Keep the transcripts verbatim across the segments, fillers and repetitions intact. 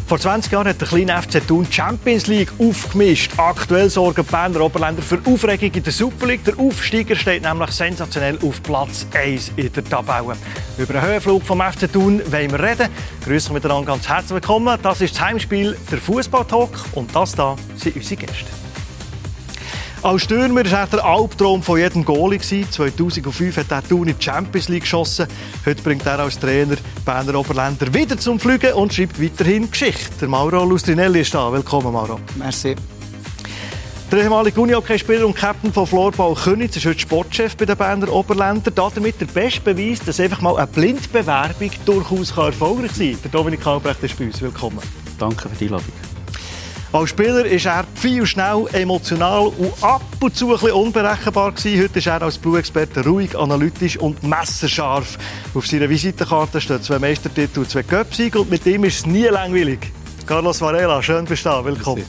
Vor zwanzig Jahren hat der kleine F C Thun die Champions League aufgemischt. Aktuell sorgen die Berner Oberländer für Aufregung in der Super League. Der Aufsteiger steht nämlich sensationell auf Platz eins in der Tabelle. Über den Höhenflug vom F C Thun wollen wir reden. Grüßen miteinander ganz herzlich willkommen. Das ist das Heimspiel, der Fußball-Talk. Und das hier sind unsere Gäste. Als Stürmer war er der Albtraum von jedem Goalie. zweitausendfünf hat er Thun in die Champions League geschossen. Heute bringt er als Trainer Berner Oberländer wieder zum Fliegen und schreibt weiterhin Geschichte. Der Mauro Lustrinelli ist da. Willkommen, Mauro. Merci. Der ehemalige Unihockey-Spieler und Captain von Floorball Königs ist heute Sportchef bei den Berner Oberländern. Damit der beste Beweis, dass einfach mal eine Blindbewerbung durchaus erfolgreich sein kann. Der Dominik Albrecht ist bei uns. Willkommen. Danke für die Einladung. Als Spieler war er viel schnell, emotional und ab und zu ein bisschen unberechenbar gewesen. Heute ist er als Blue-Experte ruhig, analytisch und messerscharf. Auf seiner Visitenkarte stehen zwei Meistertitel und zwei Cup-Siege und mit ihm ist es nie langweilig. Carlos Varela, schön bist du da. Willkommen.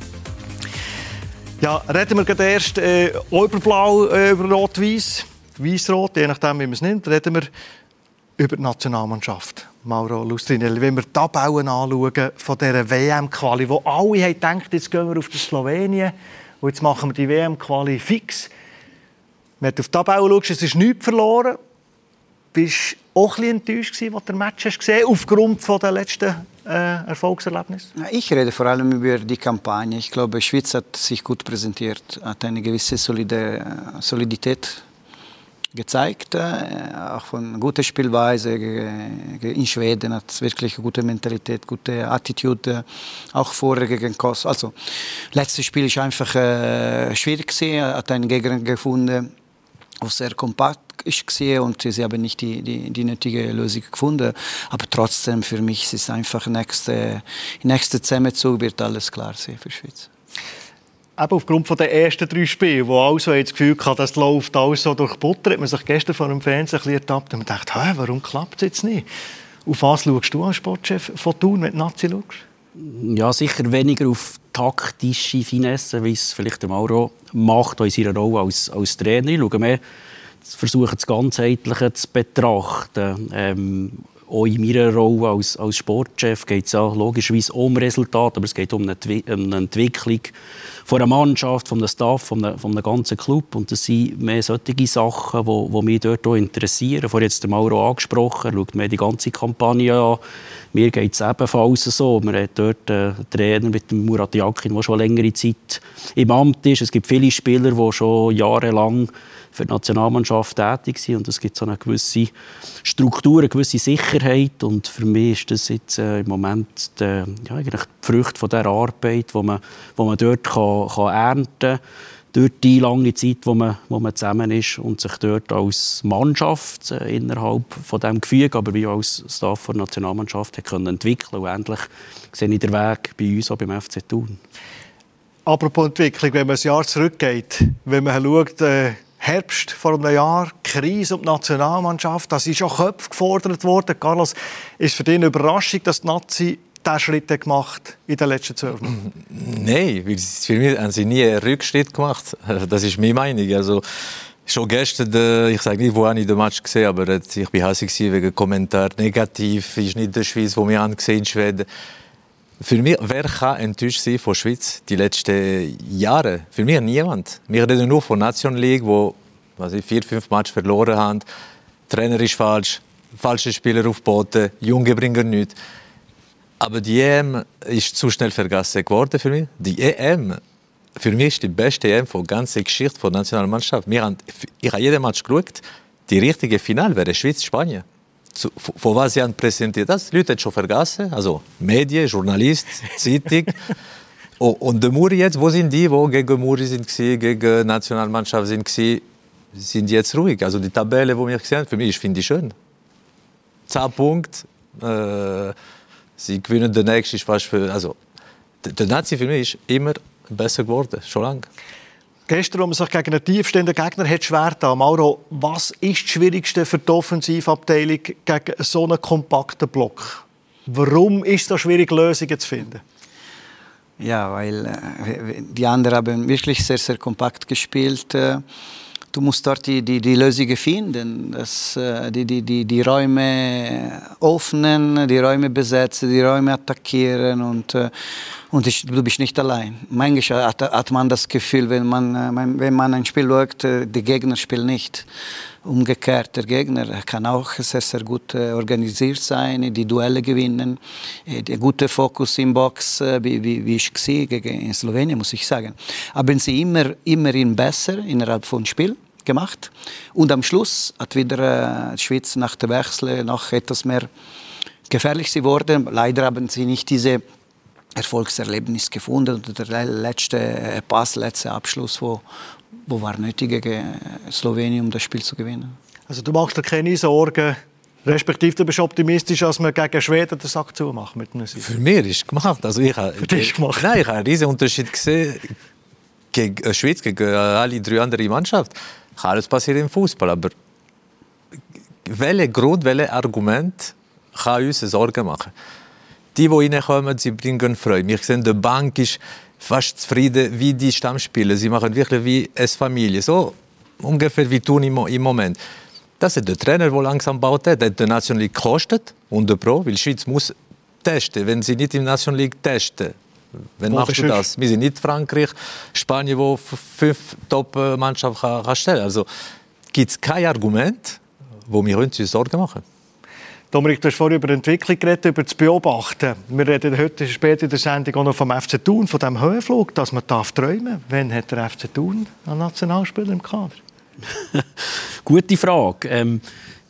Ja, reden wir gerade erst äh, über Blau, äh, über Rot-Weiß, Weiß-Rot, je nachdem, wie man es nimmt. Reden wir über die Nationalmannschaft. Mauro Lustrinelli, wenn wir die Tabellen anschauen von dieser W M-Quali, wo alle haben gedacht, jetzt gehen wir auf die Slowenien und jetzt machen wir die W M-Quali fix. Wenn du auf die Tabelle schaust, es ist nichts verloren. Bist du auch ein bisschen enttäuscht gewesen, als du den Match hast gesehen, aufgrund der letzten äh, Erfolgserlebnisse? Ich rede vor allem über die Kampagne. Ich glaube, die Schweiz hat sich gut präsentiert, hat eine gewisse Solide, Solidität gezeigt, auch von guter Spielweise. In Schweden hat es wirklich eine gute Mentalität, gute Attitude, auch vorher gegen Kosovo. Also, letztes Spiel ist einfach äh, schwierig gewesen, hat einen Gegner gefunden, der sehr kompakt war und sie haben nicht die, die, die nötige Lösung gefunden. Aber trotzdem, für mich ist es einfach nächste, nächste Zusammenzug wird alles klar sein für die Schweiz. Eben aufgrund der ersten drei Spiele, wo also das Gefühl hatte, das läuft alles so durch Butter, hat man sich gestern vor dem Fernsehen ein bisschen ertappt und man dachte, hä, warum klappt es jetzt nicht? Auf was schaust du als Sportchef von Thun, wenn du Nazi schaust? Ja, sicher weniger auf taktische Finesse, wie es vielleicht der Mauro macht in seiner Rolle als, als Trainer. Ich schaue mehr, versuche das Ganzheitliche zu betrachten. Ähm, Auch in meiner Rolle als, als Sportchef geht es ja logischerweise um Resultate, aber es geht um eine, um eine Entwicklung von einer Mannschaft, von einem Staff, von einem, von einem ganzen Club. Und das sind mehr solche Sachen, die, die mich dort auch interessieren. Vorhin hat es der Mauro angesprochen, er schaut mir die ganze Kampagne an. Mir geht es ebenfalls so. Man hat dort einen Trainer mit dem Murat Yakin, der schon längere Zeit im Amt ist. Es gibt viele Spieler, die schon jahrelang für die Nationalmannschaft tätig sind. Und es gibt so eine gewisse Struktur, eine gewisse Sicherheit. Und für mich ist das jetzt äh, im Moment die, ja, eigentlich die Früchte von dieser Arbeit, die man, die man dort kann, kann ernten kann. Durch die lange Zeit, wo man, wo man zusammen ist und sich dort als Mannschaft äh, innerhalb von diesem Gefüge, aber wie auch als Staff der Nationalmannschaft hat können entwickeln. Und endlich sehe ich den Weg bei uns, auch beim F C Thun. Apropos Entwicklung, wenn man ein Jahr zurückgeht, wenn man schaut, äh Herbst vor einem Jahr, Krise um die Nationalmannschaft, das ist auch Köpfe gefordert worden. Carlos, ist für dich eine Überraschung, dass die Nazi diesen Schritt gemacht hat in den letzten zwölf Monaten? Nein, für mich haben sie nie einen Rückschritt gemacht. Das ist meine Meinung. Also, schon gestern, ich sage nicht, wo ich den Match gesehen habe, aber ich war hässlich wegen Kommentar negativ, ist nicht der Schweiz, wo wir angesehen in Schweden. Für mich, wer kann enttäuscht sein von der Schweiz die letzten Jahre? Für mich niemand. Wir reden nur von Nation League, wo was ich, vier, fünf Matches verloren haben. Der Trainer ist falsch, falsche Spieler aufgeboten, Junge bringen nichts. Aber die E M ist zu schnell vergessen geworden für mich. Die E M, für mich ist die beste E M von der ganzen Geschichte der Nationalmannschaft. Wir haben, ich habe jeden Match geschaut. Die richtige Finale wäre Schweiz-Spanien. Von was sie haben präsentiert, das die Leute haben schon vergessen. Also Medien, Journalist, Zeitung. Und der Muri jetzt, wo sind die, die gegen Muri sind, gegen die Nationalmannschaft sind, sind jetzt ruhig. Also die Tabelle, die wir gesehen haben, für mich finde ich schön. Zehn Punkte, äh, sie gewinnen den nächsten fast für. Also der Nazi für mich ist immer besser geworden, schon lange. Gestern, als man sich gegen einen tiefstehenden Gegner hat schwer getan. Mauro, was ist das Schwierigste für die Offensivabteilung gegen so einen kompakten Block? Warum ist es so schwierig, Lösungen zu finden? Ja, weil äh, die anderen haben wirklich sehr, sehr kompakt gespielt. Äh, du musst dort die, die, die Lösungen finden, das, die, die, die, die Räume öffnen, die Räume besetzen, die Räume attackieren und, und ich, du bist nicht allein. Manchmal hat, hat man das Gefühl, wenn man, wenn man ein Spiel schaut, der Gegner spielt nicht. Umgekehrt, der Gegner kann auch sehr, sehr gut organisiert sein, die Duelle gewinnen, der gute Fokus im Box, wie, wie, wie ich gesehen gegen Slowenien, muss ich sagen. Haben sie immer, immerhin besser innerhalb von Spiel gemacht. Und am Schluss hat wieder die Schweiz nach dem Wechsel noch etwas mehr gefährlich geworden. Leider haben sie nicht diese Erfolgserlebnis gefunden. Der letzte Pass, letzte Abschluss, wo wo war nötig gegen Slowenien, um das Spiel zu gewinnen. Also du machst dir keine Sorgen, respektive du bist optimistisch, dass man gegen Schweden den Sack zumacht mit einem Sieg? Für mich ist es gemacht. Also ich habe, Für dich gemacht? Nein, ich habe einen riesen Unterschied gesehen gegen die Schweiz, gegen alle drei anderen Mannschaften. Kann alles passieren im Fußball, aber welcher Grund, welches Argument kann uns Sorgen machen? Die, die reinkommen, sie bringen Freude. Ich sehe, die Bank ist fast zufrieden wie die Stammspieler. Sie machen wirklich wie eine Familie. So ungefähr wie tun im Moment. Das ist der Trainer, der langsam baut. Der hat die National League gekostet. Und der Pro, weil die Schweiz muss testen. Wenn sie nicht in der National League testen, wann machst du das? Wir sind nicht Frankreich, Spanien, wo fünf Top-Mannschaften kann stellen. Also gibt es kein Argument, wo wir uns Sorgen machen. Dominik, du hast vorhin über die Entwicklung geredet, über das Beobachten. Wir reden heute später in der Sendung auch noch vom F C Thun, von dem Höhenflug, dass man darf träumen. Wann hat der F C Thun einen Nationalspieler im Kader? Gute Frage. Ähm,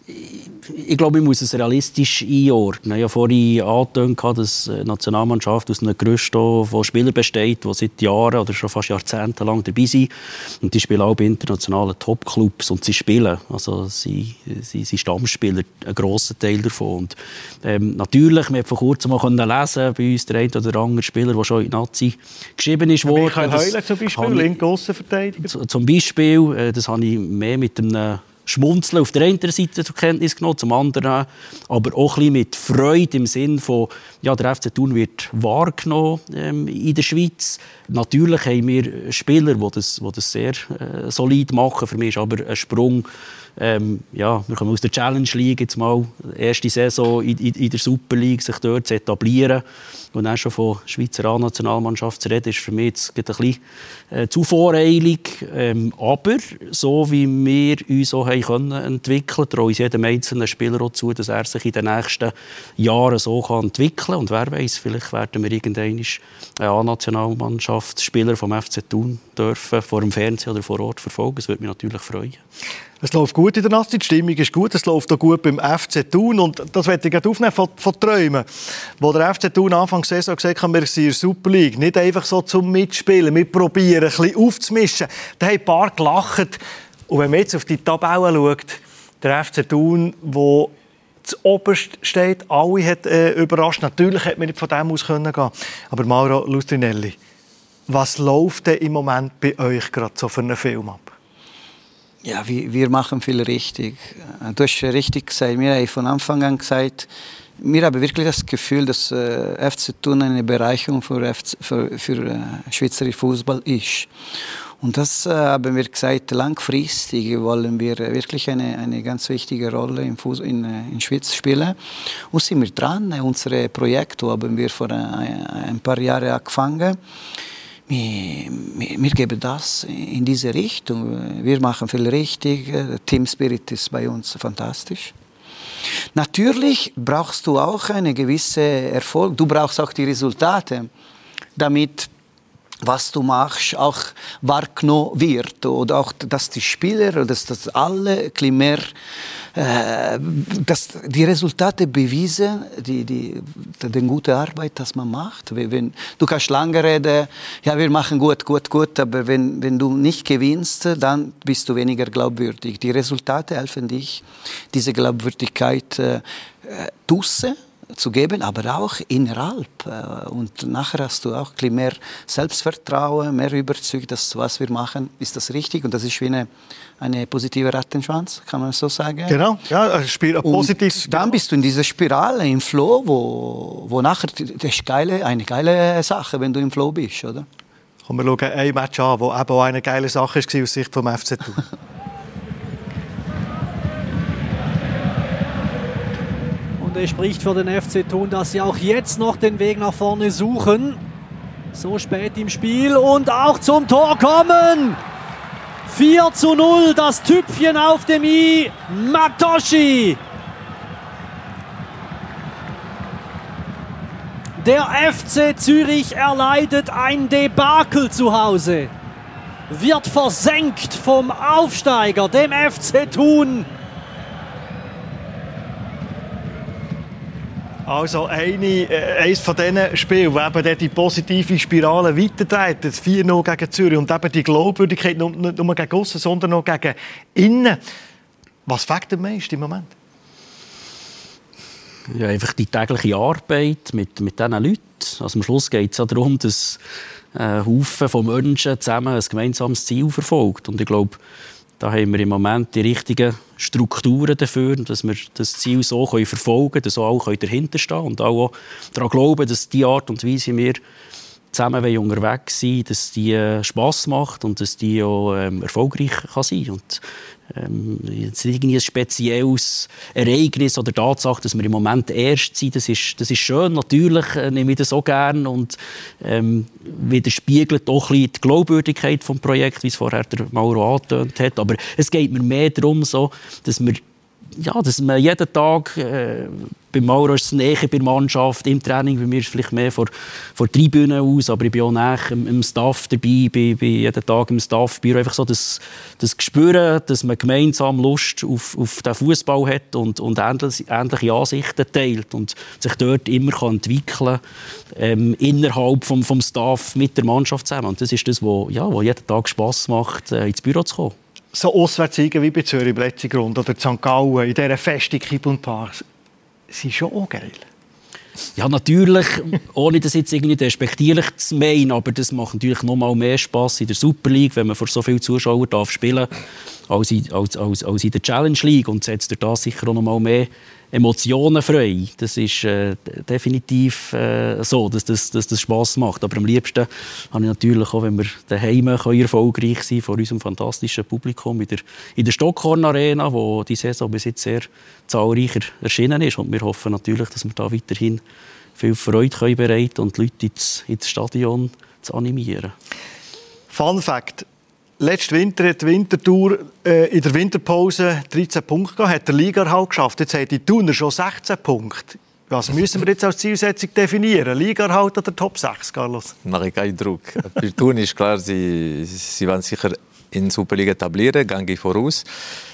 ich glaube, ich muss es realistisch einordnen. Ich habe vorhin angetönt, dass die Nationalmannschaft aus einem Gerüst von Spielern besteht, die seit Jahren oder schon fast Jahrzehnten lang dabei sind. Und die spielen auch bei internationalen Topclubs und sie spielen. Also sie, sie sind Stammspieler, ein grosser Teil davon. Und, ähm, natürlich, wir haben vor kurzem mal lesen, bei uns der eine oder andere Spieler, der schon in die Nazi geschrieben ist. Ja, Michael Heuler zum Beispiel, linke Aussenverteidiger. Zum Beispiel, das habe ich mehr mit einem Schmunzeln auf der einen Seite zur Kenntnis genommen, zum anderen aber auch ein bisschen mit Freude im Sinn von, ja, der F C Thun wird wahrgenommen ähm, in der Schweiz. Natürlich haben wir Spieler, die das, die das sehr äh, solid machen. Für mich ist aber ein Sprung, ähm, ja, wir kommen aus der Challenge League jetzt mal, erste Saison in, in, in der Super League, sich dort zu etablieren und dann schon von Schweizer A-Nationalmannschaft zu reden, ist für mich jetzt ein bisschen äh, zu voreilig. Ähm, aber so wie wir uns auch haben können entwickeln, traue ich jedem einzelnen Spieler auch zu, dass er sich in den nächsten Jahren so kann entwickeln kann. Und wer weiß, vielleicht werden wir irgendwann eine A-Nationalmannschaftsspieler vom F C Thun dürfen, vor dem Fernsehen oder vor Ort verfolgen. Das würde mich natürlich freuen. Es läuft gut in der Nazi, die Stimmung ist gut, es läuft auch gut beim F C Thun. Und das möchte ich aufnehmen von, von Träumen. Wo der F C Thun Anfang der Saison gesagt hat, wir sind in der Super League. Nicht einfach so zum Mitspielen, wir probieren, ein bisschen aufzumischen. Da haben ein paar gelacht. Und wenn man jetzt auf die Tabelle schaut, der F C Thun, der zuoberst steht, alle hat äh, überrascht. Natürlich hätte man nicht von dem aus gehen können. Aber Mauro Lustrinelli, was läuft denn im Moment bei euch gerade so für einen Film ab? Ja, wir, wir machen viel richtig. Du hast richtig gesagt, wir haben von Anfang an gesagt, wir haben wirklich das Gefühl, dass äh, F C Thun eine Bereicherung für, F C, für, für äh, Schweizer Fußball ist. Und das äh, haben wir gesagt, langfristig wollen wir wirklich eine, eine ganz wichtige Rolle in, Fuß, in, in Schweiz spielen. Und sind wir dran. Unsere Projekte haben wir vor ein, ein paar Jahren angefangen. Wir, wir, wir geben das in diese Richtung. Wir machen viel richtig. Der Team Spirit ist bei uns fantastisch. Natürlich brauchst du auch einen gewissen Erfolg. Du brauchst auch die Resultate, damit was du machst, auch wahrgenommen wird. Oder auch, dass die Spieler, oder dass, dass alle ein bisschen mehr, äh, dass die Resultate beweisen, die, die, die gute Arbeit, die man macht. Wenn, du kannst lange reden, ja, wir machen gut, gut, gut, aber wenn, wenn du nicht gewinnst, dann bist du weniger glaubwürdig. Die Resultate helfen dich, diese Glaubwürdigkeit äh, draussen zu geben, aber auch innerhalb. Und nachher hast du auch ein bisschen mehr Selbstvertrauen, mehr Überzeugung, dass was wir machen, ist das richtig. Und das ist wie eine, eine positive Rattenschwanz, kann man so sagen. Genau, ja, ein positives. Dann bist du in dieser Spirale, im Flow, wo, wo nachher, das ist geile, eine geile Sache, wenn du im Flow bist, oder? Kommen wir schauen ein Match an, das eben auch eine geile Sache war aus Sicht vom F C Thun. alles spricht für den F C Thun, dass sie auch jetzt noch den Weg nach vorne suchen. So spät im Spiel und auch zum Tor kommen. vier zu null, das Tüpfchen auf dem i, Matoshi. Der F C Zürich erleidet ein Debakel zu Hause. Wird versenkt vom Aufsteiger, dem F C Thun. Also eine, äh, eines von diesen Spielen, wo eben die positive Spirale weitertreibt, das vier null gegen Zürich und eben die Glaubwürdigkeit nicht nur gegen aussen, sondern auch gegen innen. Was fehlt am meisten im Moment? Ja, einfach die tägliche Arbeit mit, mit diesen Leuten. Also am Schluss geht es ja darum, dass ein Haufen von Menschen zusammen ein gemeinsames Ziel verfolgt. Und ich glaube, da haben wir im Moment die richtigen Strukturen dafür, dass wir das Ziel so verfolgen können, dass auch alle dahinter stehen und auch daran glauben, dass die Art und Weise, wie wir zusammen unterwegs sind, dass die Spass macht und dass die auch ähm, erfolgreich kann sein kann. Und ähm, jetzt irgendwie ein spezielles Ereignis oder Tatsache, dass wir im Moment erst sind, das ist, das ist schön. Natürlich äh, nehme ich das auch gerne und ähm, widerspiegelt auch ein bisschen die Glaubwürdigkeit des Projekts, wie es vorher der Mauro angetönt hat. Aber es geht mir mehr darum, so, dass wir ja, dass man jeden Tag, äh, bei Mauro ist es näher bei der Mannschaft, im Training, bei mir ist es vielleicht mehr von der Tribüne aus, aber ich bin auch näher im, im Staff dabei, bin, bin jeden Tag im Staffbüro. Einfach so das, das Gespüren, dass man gemeinsam Lust auf, auf den Fußball hat und, und ähnliche, ähnliche Ansichten teilt und sich dort immer kann entwickeln kann, ähm, innerhalb vom, vom Staff mit der Mannschaft zusammen. Und das ist das, was ja, jeden Tag Spass macht, äh, ins Büro zu kommen. So Auswärtssiege wie bei Zürich, Plätzigrund oder Sankt Gallen, in dieser Festung Kipp und Park, sind schon auch geil. Ja, natürlich, ohne das jetzt irgendwie despektierlich zu meinen, aber das macht natürlich noch mal mehr Spass in der Super League, wenn man vor so vielen Zuschauern darf spielen als in, als, als, als in der Challenge League und setzt durch das sicher auch noch mal mehr Emotionen frei. Das ist äh, definitiv äh, so, dass das, dass das Spass macht. Aber am liebsten habe ich natürlich auch, wenn wir daheim erfolgreich sein vor unserem fantastischen Publikum in der, in der Stockhorn Arena, wo die Saison bis jetzt sehr zahlreicher erschienen ist. Und wir hoffen natürlich, dass wir da weiterhin viel Freude können bereiten und die Leute ins, ins Stadion zu animieren. Fun Fact. Letzten Winter hat die Wintertour äh, in der Winterpause dreizehn Punkte gehabt, hat der Liga-Erhalt geschafft. Jetzt haben die Thuner schon sechzehn Punkte. Was müssen wir jetzt als Zielsetzung definieren? Liga-Erhalt oder Top sechs, Carlos? Mache ich keinen Druck. Für Thun ist klar, sie, sie wollen sicher in der Superliga etablieren, gehe ich voraus.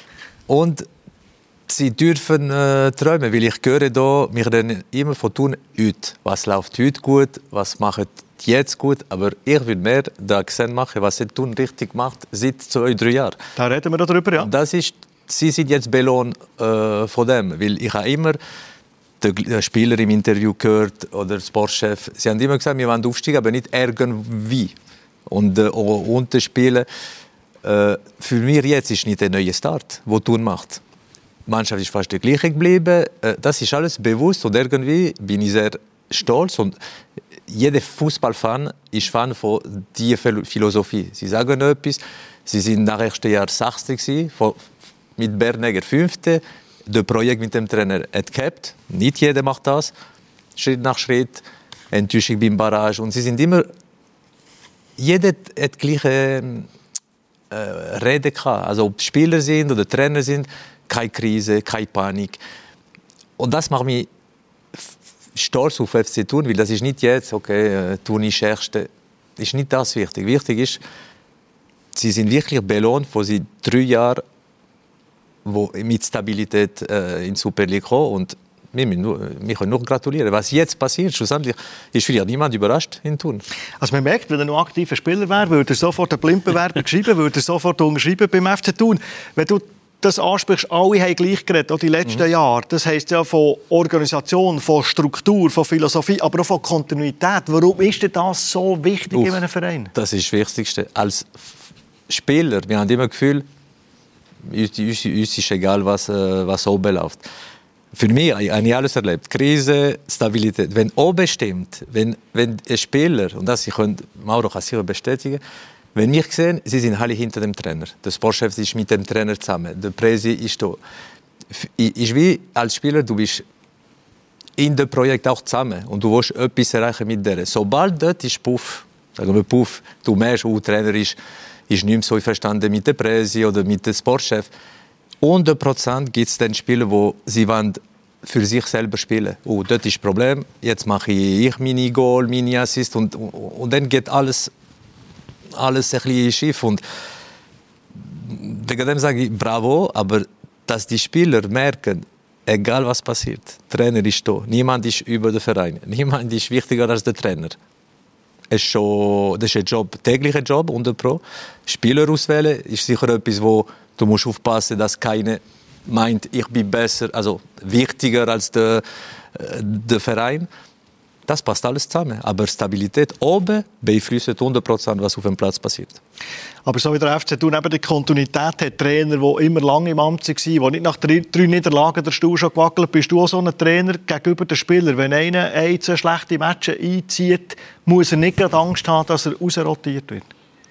Und sie dürfen äh, träumen, weil ich höre da, wir reden immer von Thun heute. Was läuft heute gut, was macht jetzt gut, aber ich will mehr den Akzent machen, was er Thun richtig macht seit zwei, drei Jahren. Da reden wir darüber, ja. Das ist, sie sind jetzt belohnt äh, von dem, weil ich habe immer den Spieler im Interview gehört oder den Sportchef, sie haben immer gesagt, wir wollen aufsteigen, aber nicht irgendwie. Und äh, unten spielen. Äh, für mich jetzt ist nicht der neue Start, den Thun macht. Die Mannschaft ist fast die gleiche geblieben. Äh, das ist alles bewusst und irgendwie bin ich sehr stolz. Und jeder Fußballfan ist Fan von dieser Philosophie. Sie sagen etwas, sie sind nach dem ersten Jahr Sechste gewesen, mit Bernegger Fünfte. Das Projekt mit dem Trainer hat gehabt. Nicht jeder macht das. Schritt nach Schritt, Enttäuschung beim Barrage. Und sie sind immer, jeder hat die gleiche äh, Rede gehabt. Also ob Spieler sind oder Trainer sind, keine Krise, keine Panik. Und das macht mich stolz auf F C Thun, weil das ist nicht jetzt, okay, Thun ist Erste. Das ist nicht das wichtig. Wichtig ist, sie sind wirklich belohnt, wo sie drei Jahre wo mit Stabilität äh, in die Super League kommen. Und wir, nur, wir können nur gratulieren. Was jetzt passiert, schlussendlich ist vielleicht niemand überrascht in Thun. Also man merkt, wenn er noch aktiver Spieler wäre, würde er sofort eine Blindbewerbung schreiben, würde er sofort unterschreiben beim F C Thun. Wenn du das ansprichst, alle haben gleich geredet, auch die letzten mhm. Jahre. Das heisst ja von Organisation, von Struktur, von Philosophie, aber auch von Kontinuität. Warum ist denn das so wichtig Uff, in einem Verein? Das ist das Wichtigste. Als Spieler, wir haben immer das Gefühl, uns, uns, uns ist egal, was, was oben läuft. Für mich habe ich alles erlebt. Krise, Stabilität. Wenn oben stimmt, wenn, wenn ein Spieler, und das ich könnte, Mauro kann sicher bestätigen, wenn wir sehen, sie sind alle hinter dem Trainer. Der Sportchef ist mit dem Trainer zusammen. Der Präsi ist da. Ist wie als Spieler, du bist in dem Projekt auch zusammen und du willst etwas erreichen mit der. Sobald dort ist Puff, sagen wir Puff, du merkst, oh, der Trainer ist, ist nicht mehr so verstanden mit der Presse oder mit dem Sportchef. hundert Prozent gibt es dann Spieler, die sie wollen für sich selber spielen. Oh, dort ist das Problem, jetzt mache ich meine Goal, meine Assist und, und, und dann geht alles, alles ein bisschen schief. Und wegen dem sage ich bravo, aber dass die Spieler merken, egal was passiert, der Trainer ist da, niemand ist über den Verein, niemand ist wichtiger als der Trainer. Es ist schon, das ist ein Job, täglicher Job unter Pro. Spieler auswählen ist sicher etwas, wo du musst aufpassen, dass keiner meint, ich bin besser, also wichtiger als der, der Verein. Das passt alles zusammen. Aber Stabilität oben beeinflusst hundert Prozent, was auf dem Platz passiert. Aber so wie der F C Thun eben die Kontinuität hat, Trainer, die immer lange im Amt waren, die nicht nach drei, drei Niederlagen der Stuhl schon gewackelt, bist du auch so ein Trainer gegenüber den Spielern. Wenn einer ein, zwei schlechte Matches einzieht, muss er nicht gerade Angst haben, dass er rausrotiert wird?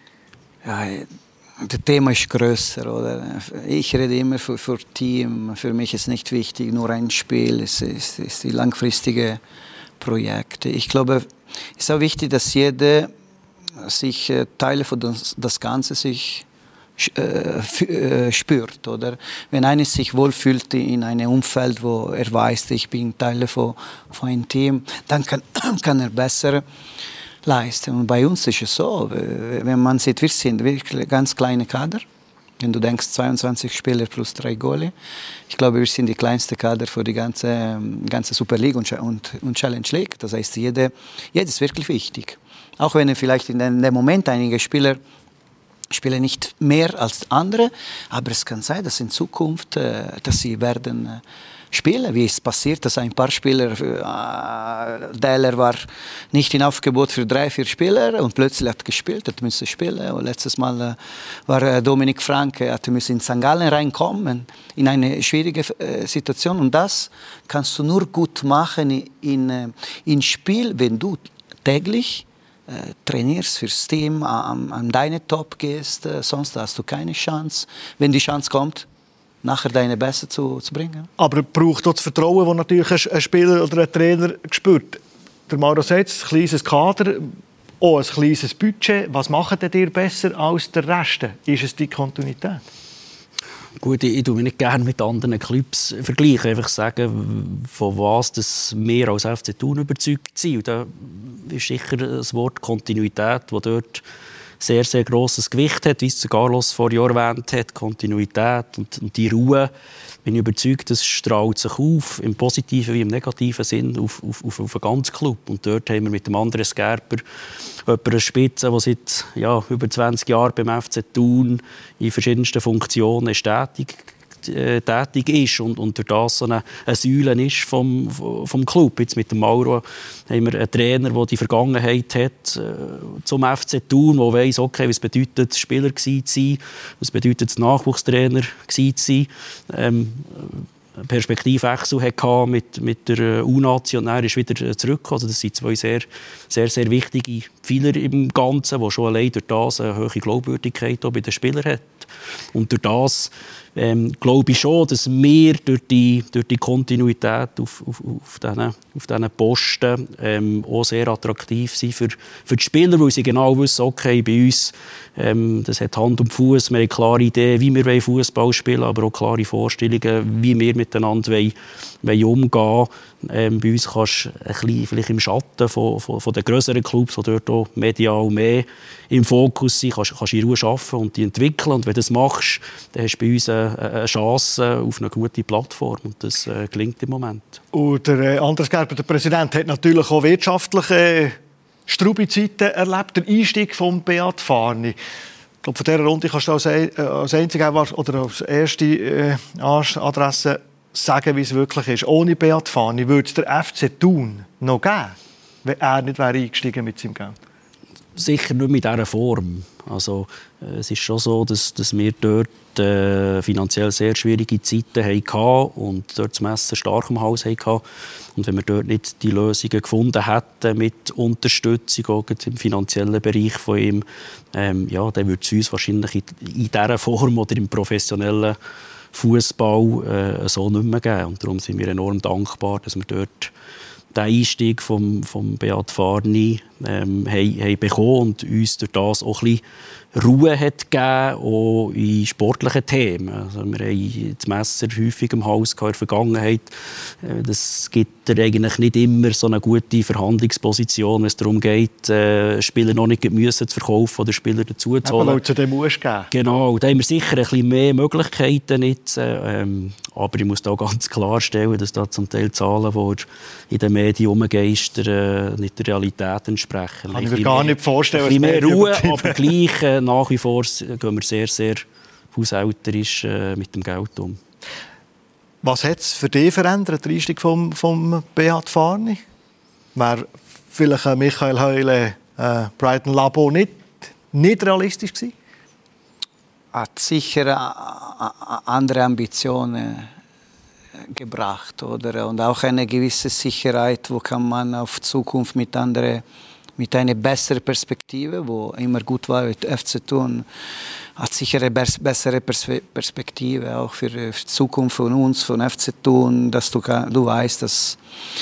Ja, das Thema ist grösser, oder? Ich rede immer für, für Team. Für mich ist nicht wichtig, nur ein Spiel. Es ist, es ist die langfristige Projekte. Ich glaube, es ist auch wichtig, dass jeder sich äh, Teile von das, das Ganze sich äh, äh, spürt, oder? Wenn einer sich wohlfühlt in einem Umfeld, wo er weiß, ich bin Teil von, von einem Team, dann kann, kann er besser leisten. Und bei uns ist es so, wenn man sieht, wir sind wirklich ganz kleine Kader. Wenn du denkst, zweiundzwanzig Spieler plus drei Goalie. Ich glaube, wir sind die kleinste Kader für die ganze, ganze Super League und, und, und Challenge League. Das heißt, jeder, jeder ist wirklich wichtig. Auch wenn vielleicht in dem Moment einige Spieler spielen nicht mehr als andere, aber es kann sein, dass in Zukunft, dass sie werden spielen, wie es passiert, dass ein paar Spieler, äh, Dahler war nicht in Aufgebot für drei, vier Spieler und plötzlich hat gespielt, hat müssen spielen. Und letztes Mal äh, war äh, Dominik Franke, hat müssen in Sankt Gallen reinkommen, in eine schwierige äh, Situation. Und das kannst du nur gut machen in, äh, in Spiel, wenn du täglich äh, trainierst fürs Team, an, an deine Top gehst, äh, sonst hast du keine Chance. Wenn die Chance kommt, nachher deine Beste zu, zu bringen. Aber braucht auch das Vertrauen, das natürlich ein Spieler oder ein Trainer spürt. Der Mauro sagt, ein kleines Kader, auch ein kleines Budget. Was macht ihr besser als der Rest? Ist es die Kontinuität? Gut, ich, ich tue mich nicht gerne mit anderen Clubs vergleichen. Einfach sagen, von was das wir als F C Thun überzeugt sind. Und da ist sicher das Wort Kontinuität, das dort sehr, sehr grosses Gewicht hat, wie es Carlos vor Jahren erwähnt hat, Kontinuität und, und die Ruhe. Bin ich überzeugt, das strahlt sich auf, im positiven wie im negativen Sinn, auf, auf, auf, auf einen ganzen Club. Und dort haben wir mit dem Andres Gerber jemanden eine Spitze, der seit ja, über zwanzig Jahren beim F C Thun in verschiedensten Funktionen tätig tätig ist und unter das so eine, eine Säule ist vom, vom Club. Jetzt mit dem Mauro haben wir einen Trainer, der die Vergangenheit hat äh, zum F C Thun, der weiss, okay, was bedeutet Spieler zu sein, was bedeutet Nachwuchstrainer zu sein. Ähm, einen Perspektivwechsel hatte mit, mit der U Nazi und er ist wieder zurück. Also das sind zwei sehr, sehr, sehr wichtige Pfeiler im Ganzen, die schon allein durch das eine hohe Glaubwürdigkeit auch bei den Spielern hat. Und durch das ähm, glaube ich schon, dass wir durch die, durch die Kontinuität auf, auf, auf, diesen, auf diesen Posten ähm, auch sehr attraktiv sind für, für die Spieler, weil sie genau wissen, okay, bei uns ähm, das hat Hand und Fuß, wir haben eine klare Idee, wie wir Fußball spielen, aber auch klare Vorstellungen, wie wir miteinander wollen, wollen umgehen. Ähm, bei uns kannst du ein bisschen, vielleicht im Schatten von, von, von den grösseren Clubs, die dort auch medial mehr im Fokus sind, kannst, kannst du in Ruhe arbeiten und die entwickeln. Und wenn du das machst, dann hast du bei uns eine, eine Chance auf eine gute Plattform. Und das äh, gelingt im Moment. Und der äh, Andres Gerber, der Präsident, hat natürlich auch wirtschaftliche äh, strube Zeiten erlebt. Der Einstieg von Beat Farni. Ich glaube, von dieser Runde kannst du als, äh, als einzige oder als erste äh, Adresse sagen, wie es wirklich ist. Ohne Beat Farni würde es der F C Thun noch geben, wenn er nicht wäre eingestiegen mit seinem Geld? Sicher nicht mit dieser Form. Also, äh, es ist schon so, dass, dass wir dort äh, finanziell sehr schwierige Zeiten hatten und dort das Messer stark im Haus hatten. Und wenn wir dort nicht die Lösungen gefunden hätten mit Unterstützung auch im finanziellen Bereich von ihm, ähm, ja, dann würde es uns wahrscheinlich in, in dieser Form oder im professionellen Fußball äh, so nicht mehr geben. Und darum sind wir enorm dankbar, dass wir dort den Einstieg vom, vom Beat Farni ähm, haben, haben bekommen und uns durch das auch ein bisschen Ruhe hat gegeben, auch in sportlichen Themen. Also wir haben das Messer häufig im Haus in der Vergangenheit. Das gibt eigentlich nicht immer so eine gute Verhandlungsposition, wenn es darum geht, äh, Spieler noch nicht müssen zu verkaufen oder Spieler dazu zu holen. Aber zu dem musst du geben. Genau, da haben wir sicher ein bisschen mehr Möglichkeiten jetzt. Ähm, aber ich muss da ganz klarstellen, dass da zum Teil Zahlen, die in den Medien rumgeistern, äh, nicht der Realität entsprechen. Kann ich mir gar nicht vorstellen. Ein bisschen mehr Ruhe, aber gleich äh, nach wie vor gehen wir sehr, sehr haushälterisch äh, mit dem Geld um. Was hat es für dich verändert, der Einstieg vom, vom Beat Farni? Wäre vielleicht ein Michael Heule, äh, Brighton Labo nicht, nicht realistisch gewesen? Hat sicher andere Ambitionen gebracht, oder? Und auch eine gewisse Sicherheit, wo kann man auf Zukunft mit anderen, mit einer besseren Perspektive, wo immer gut war mit F C Thun, hat sicher eine bessere Perspektive auch für die Zukunft von uns, von F C Thun, dass du, du weißt, dass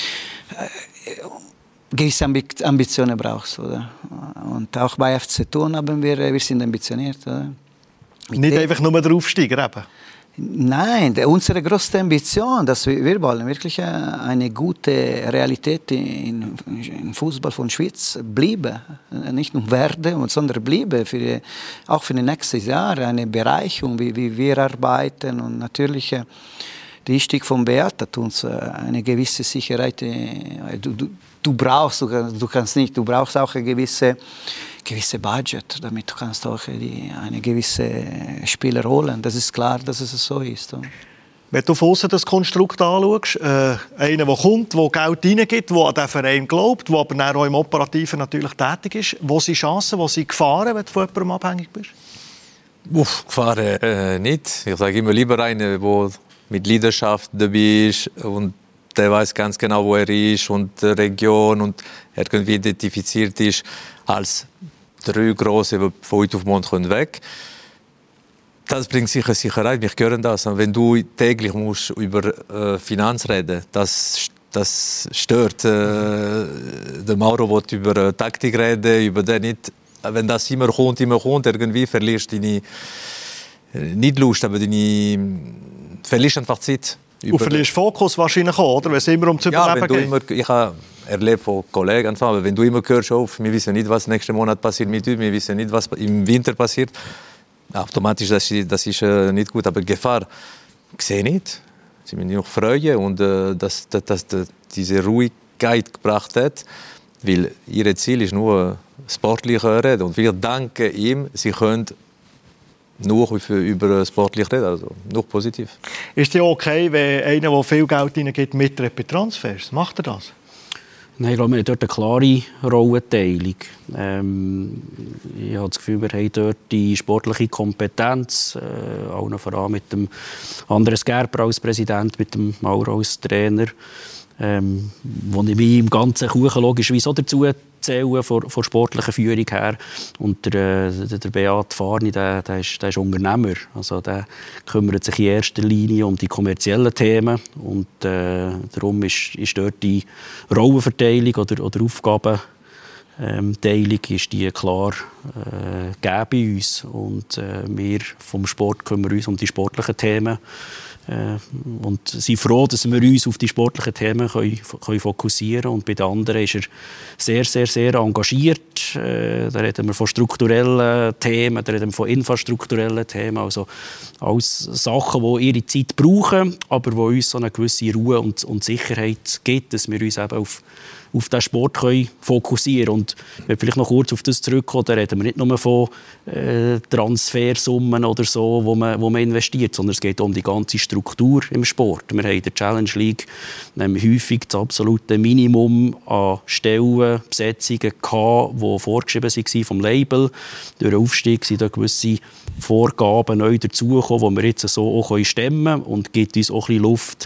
äh, gewisse Ambitionen brauchst, oder? Und auch bei F C Thun haben wir, wir sind ambitioniert, oder? Mit nicht einfach nur der Aufsteiger eben? Nein, unsere größte Ambition, dass wir, wir wollen wirklich eine gute Realität im Fußball von Schweiz bleiben, nicht nur werden, sondern bleiben für die, auch für die nächsten Jahre eine Bereicherung, wie, wie wir arbeiten und natürlich der Einstieg von Beat hat uns eine gewisse Sicherheit. Du, du, du brauchst, du, du kannst nicht, du brauchst auch eine gewisse gewisse Budget, damit du kannst auch die, eine gewisse Spieler holen. Das ist klar, dass es so ist. Wenn du von außen das Konstrukt anschaust, äh, einer, der kommt, der Geld reingibt, der an diesen Verein glaubt, der aber dann auch im Operativen natürlich tätig ist, wo sind Chancen, wo sind Gefahren, wenn du von jemandem abhängig bist? Uff, Gefahren äh, nicht. Ich sage immer lieber einen, der mit Leidenschaft dabei ist und der weiß ganz genau, wo er ist und die Region und er irgendwie identifiziert ist, als drei Grosse, die von heute auf morgen weg können. Das bringt sicher Sicherheit. Wir hören das. Und wenn du täglich musst über äh, Finanz reden musst, das, das stört. Äh, der Mauro will über äh, Taktik reden, über den nicht. Wenn das immer kommt, immer kommt, irgendwie verlierst du deine, äh, nicht Lust, aber deine, verlierst einfach Zeit. Du verlierst Fokus wahrscheinlich auch, oder? Wenn es immer um zu ja, überleben geht. Immer, ich habe erlebt von Kollegen, aber wenn du immer hörst, auf, wir wissen nicht, was nächsten Monat passiert mit uns, wir wissen nicht, was im Winter passiert, automatisch, das ist, das ist äh, nicht gut. Aber Gefahr, ich sehe nicht. Sie müssen noch freuen und äh, dass, dass, dass, dass diese Ruhigkeit gebracht hat, weil ihr Ziel ist nur sportlich reden. Und wir danken ihm, sie können nur über sportlich reden, also nur positiv. Ist es ja okay, wenn einer, der viel Geld reingibt, mitredet bei Transfers? Macht er das? Nein, ich glaube, wir haben dort eine klare Rollenteilung. Ähm, ich habe das Gefühl, wir haben dort die sportliche Kompetenz, äh, auch noch vor allem mit dem Andres Gerber als Präsident, mit dem Mauro als Trainer, ähm, wo ich mich im ganzen Kuchen logischerweise auch dazu zählen, von, von sportlicher Führung her. Und der, der, der Beat Farni, der, der, ist, der ist Unternehmer. Also der kümmert sich in erster Linie um die kommerziellen Themen. Und äh, darum ist, ist dort die Rollenverteilung oder, oder Aufgabenteilung ist die klar äh, gegeben bei uns. Und äh, wir vom Sport kümmern uns um die sportlichen Themen. Äh, und sind froh, dass wir uns auf die sportlichen Themen können, können fokussieren können. Und bei den anderen ist er sehr, sehr, sehr engagiert. Äh, da reden wir von strukturellen Themen, da reden wir von infrastrukturellen Themen. Also alles Sachen, die ihre Zeit brauchen, aber die uns so eine gewisse Ruhe und, und Sicherheit gibt, dass wir uns eben auf auf diesen Sport können fokussieren können. Und wenn wir vielleicht noch kurz auf das zurückkommen, dann reden wir nicht nur von äh, Transfersummen oder so, wo man, wo man investiert, sondern es geht um die ganze Struktur im Sport. Wir haben in der Challenge League häufig das absolute Minimum an Stellen, Besetzungen gehabt, die vorgeschrieben waren vom Label. Durch den Aufstieg sind da gewisse Vorgaben neu dazugekommen, die wir jetzt so auch stemmen können und gibt uns auch ein bisschen Luft,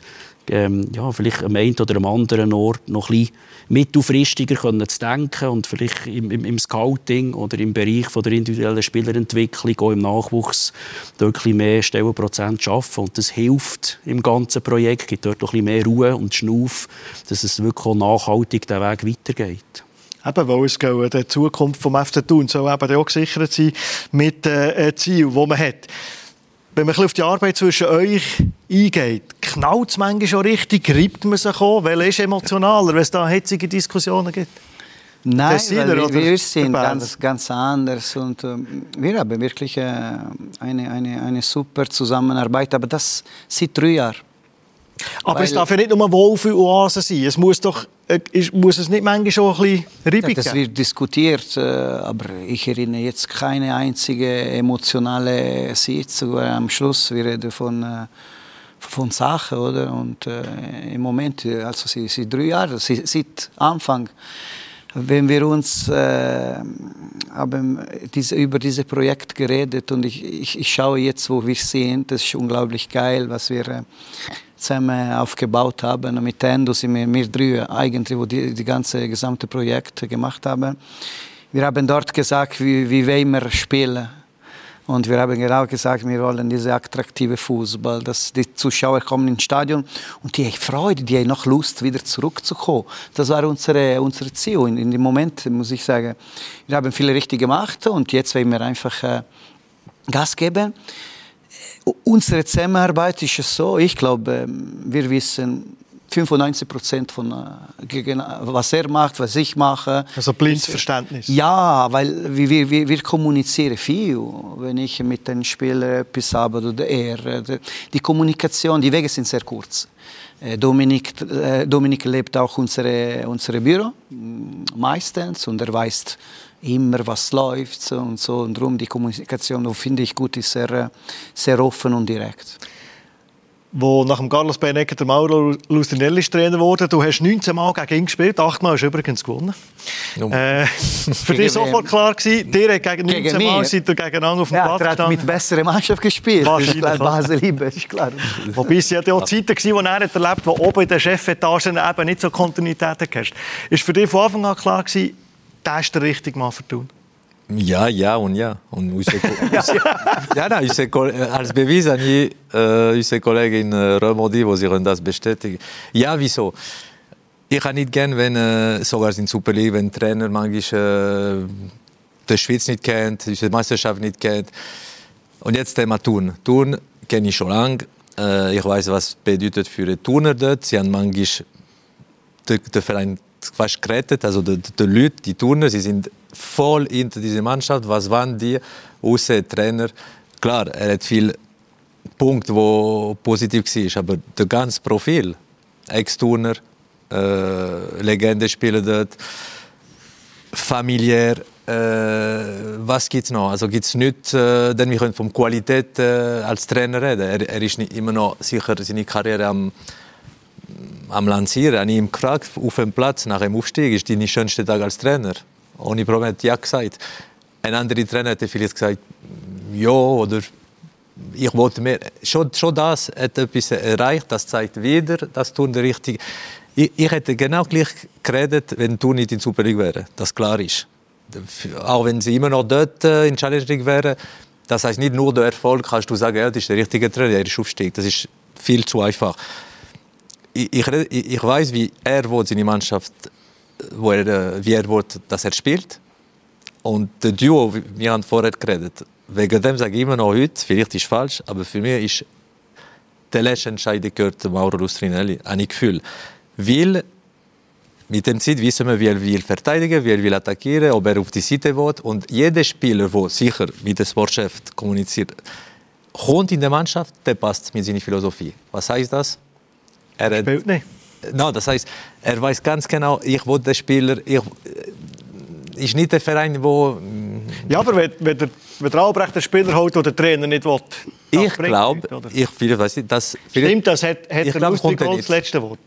ähm, ja, vielleicht am einen oder am anderen Ort noch ein bisschen mittelfristiger können zu denken und vielleicht im, im, im Scouting oder im Bereich von der individuellen Spielerentwicklung, auch im Nachwuchs, dort ein bisschen mehr Stellenprozent zu arbeiten. Und das hilft im ganzen Projekt, gibt dort noch ein bisschen mehr Ruhe und Schnauf, dass es wirklich auch nachhaltig den Weg weitergeht. Eben, weil es geht, die Zukunft des F C Thun soll eben auch gesichert sein mit äh, Zielen, die man hat. Wenn man auf die Arbeit zwischen euch eingeht, knallt es manchmal schon richtig, reibt man sich auch? Welcher ist emotionaler, wenn es da hitzige Diskussionen gibt? Nein, weil wir, wir sind ganz, ganz anders und äh, wir haben wirklich äh, eine, eine, eine super Zusammenarbeit, aber das seit drei Jahren. Aber weil, es darf ja nicht nur eine Wohlfühl-Oase sein, es muss doch Ist, muss es nicht manchmal schon ein bisschen reibig geben? Das wird diskutiert, aber ich erinnere jetzt keine einzige emotionale Sitzung. Am Schluss, wir reden von, von Sachen, oder? Und äh, im Moment, also seit, seit drei Jahren, seit Anfang, wenn wir uns äh, haben diese, über dieses Projekt geredet und ich, ich, ich schaue jetzt, wo wir sind, das ist unglaublich geil, was wir äh, zusammen aufgebaut haben. Mit Endo sind wir, wir drei eigentlich, wo die, die ganze gesamte Projekt gemacht haben. Wir haben dort gesagt, wie, wie wollen wir spielen. Und wir haben genau gesagt, wir wollen diese attraktive Fußball, dass die Zuschauer kommen ins Stadion und die haben Freude, die haben noch Lust, wieder zurückzukommen. Das war unsere, unser Ziel. In, in dem Moment muss ich sagen, wir haben viel richtig gemacht und jetzt wollen wir einfach äh, Gas geben. Unsere Zusammenarbeit ist es so, ich glaube, wir wissen fünfundneunzig Prozent von was er macht, was ich mache. Also blindes Verständnis. Ja, weil wir, wir, wir kommunizieren viel, wenn ich mit den Spielern etwas habe oder er. Die Kommunikation, die Wege sind sehr kurz. Dominik, Dominik lebt auch unsere, unsere Büro meistens und er weiß immer, was läuft und so. Und darum die Kommunikation, finde ich gut, ist sehr, sehr offen und direkt. Wo nach dem Carlos Benecke der Mauro Lustrinelli Trainer wurde, du hast neunzehn Mal gegen ihn gespielt, acht Mal hast du übrigens gewonnen. No. Äh, für dich sofort klar gewesen, dir gegen neunzehn gegen Mal seid ihr gegeneinander auf dem ja, Platz gestanden. Er hat mit besserer Mannschaft gespielt. Wahrscheinlich. Das ist klar, Basel-Liebe, ist klar. Wobei es ja auch Zeiten waren, wo er erlebt, wo oben in den Chefetagen eben nicht so Kontinuität hast. Ist für dich von Anfang an klar gewesen, das ist der richtige Mann für Thun? Ja, ja und ja. Und unsere, ja, nein, unsere, als Beweis an ich, äh, unsere Kollegin äh, Remodi, wo sie das bestätigen. Ja, wieso? Ich kann nicht gerne, wenn äh, sogar in Super League, wenn ein Trainer manchmal äh, die Schweiz nicht kennt, unsere Meisterschaft nicht kennt. Und jetzt Thema Thun. Thun kenne ich schon lange. Äh, ich weiß, was bedeutet für die Thuner dort. Sie haben manchmal den, den Verein fast gerettet, also die, die Leute, die Turner, sie sind voll hinter dieser Mannschaft. Was waren die? Außer Trainer. Klar, er hat viele Punkte, die positiv waren, aber das ganze Profil, Ex-Turner, äh, Legendenspieler dort, familiär, äh, was gibt es noch? Also gibt es nichts, äh, denn wir können von Qualität äh, als Trainer reden. Er, er ist nicht immer noch sicher seine Karriere am am Lancieren. Ich habe ihn gefragt, auf dem Platz nach dem Aufstieg, ist dein schönster Tag als Trainer? Ohne Problem hat ja gesagt. Ein anderer Trainer hätte vielleicht gesagt, ja, oder ich wollte mehr. Schon, schon das hat etwas erreicht, das zeigt wieder, dass Thun der richtige. Ich, ich hätte genau gleich geredet, wenn Thun nicht in der Super League wäre, das klar ist. Auch wenn sie immer noch dort in der Challenge League wären, das heisst nicht nur der Erfolg, kannst du sagen, ja, das ist der richtige Trainer, er ist Aufstieg. Das ist viel zu einfach. Ich, ich, ich weiß, wie er will, seine Mannschaft, wo er, wie er will, dass er spielt. Und der Duo, wir haben vorher geredet, wegen dem sage ich immer noch heute, vielleicht ist es falsch, aber für mich ist der letzte Entscheidung gehört Mauro Lustrinelli, habe ich Gefühl. Weil mit der Zeit wissen wir, wie er will verteidigen, wie er will attackieren, ob er auf die Seite will. Und jeder Spieler, der sicher mit dem Sportchef kommuniziert, kommt in der Mannschaft, der passt mit seiner Philosophie. Was heißt das? Er hat, spielt nicht. No, das heißt, er weiß ganz genau, ich will den Spieler, ich, ist nicht der Verein, wo. Ja, aber wenn, wenn, der, wenn der Albrecht den Spieler holt, den der Trainer nicht will. Ich glaube, ich weiß nicht, dass. Stimmt, das hat, hat der Lustrinelli das letzte Wort.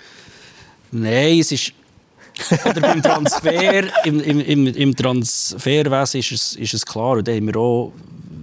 Nein, es ist. Oder beim Transfer, im, im, im Transferwesen ist es, ist es klar. Und da haben wir auch,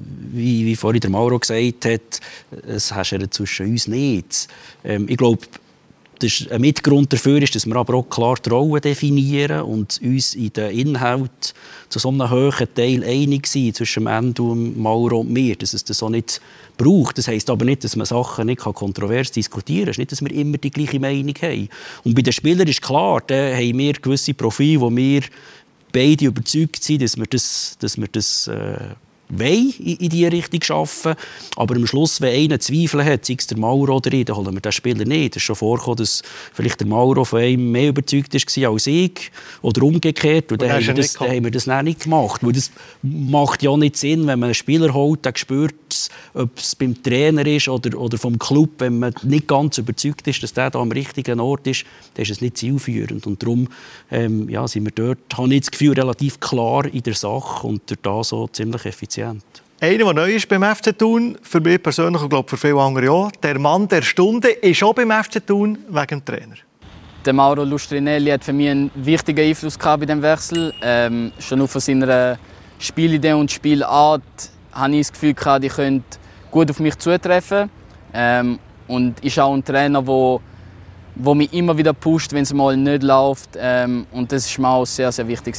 wie, wie vorhin der Mauro gesagt hat, es hast ja zwischen uns nicht. Ähm, ich glaube, das ist ein Mitgrund dafür ist, dass wir aber auch klar die Rollen definieren und uns in den Inhalten zu so einem hohen Teil einig sind zwischen Endo, Mauro und mir, dass es das so nicht braucht. Das heisst aber nicht, dass man Sachen nicht kontrovers diskutieren kann. Es ist nicht, dass wir immer die gleiche Meinung haben. Und bei den Spielern ist klar, da haben wir gewisse Profile, wo wir beide überzeugt sind, dass wir das, dass wir das äh, wollen, in diese Richtung arbeiten. Aber am Schluss, wenn einer Zweifel hat, sei es der Mauro oder ich, dann holen wir den Spieler nicht. Es ist schon vorgekommen, dass vielleicht der Mauro von einem mehr überzeugt war als ich. Oder umgekehrt. Und dann, haben wir, das, dann haben wir das nicht gemacht. Weil das macht ja nicht Sinn, wenn man einen Spieler holt, der spürt, ob es beim Trainer ist oder, oder vom Club. Wenn man nicht ganz überzeugt ist, dass der da am richtigen Ort ist, dann ist es nicht zielführend. Und darum ähm, ja, sind wir dort, habe ich das Gefühl, relativ klar in der Sache und durch das so ziemlich effizient. Einer, der neu ist beim F C Thun, für mich persönlich und glaube für viele andere auch, der Mann der Stunde ist auch beim F C Thun wegen dem Trainer. Der Mauro Lustrinelli hat für mich einen wichtigen Einfluss gehabt bei dem Wechsel. Ähm, schon nur von seiner Spielidee und Spielart habe ich das Gefühl gehabt, die können gut auf mich zutreffen. Ähm, und ist auch ein Trainer, der wo mich immer wieder pusht, wenn es mal nicht läuft. Ähm, und das ist mir auch sehr, sehr wichtig.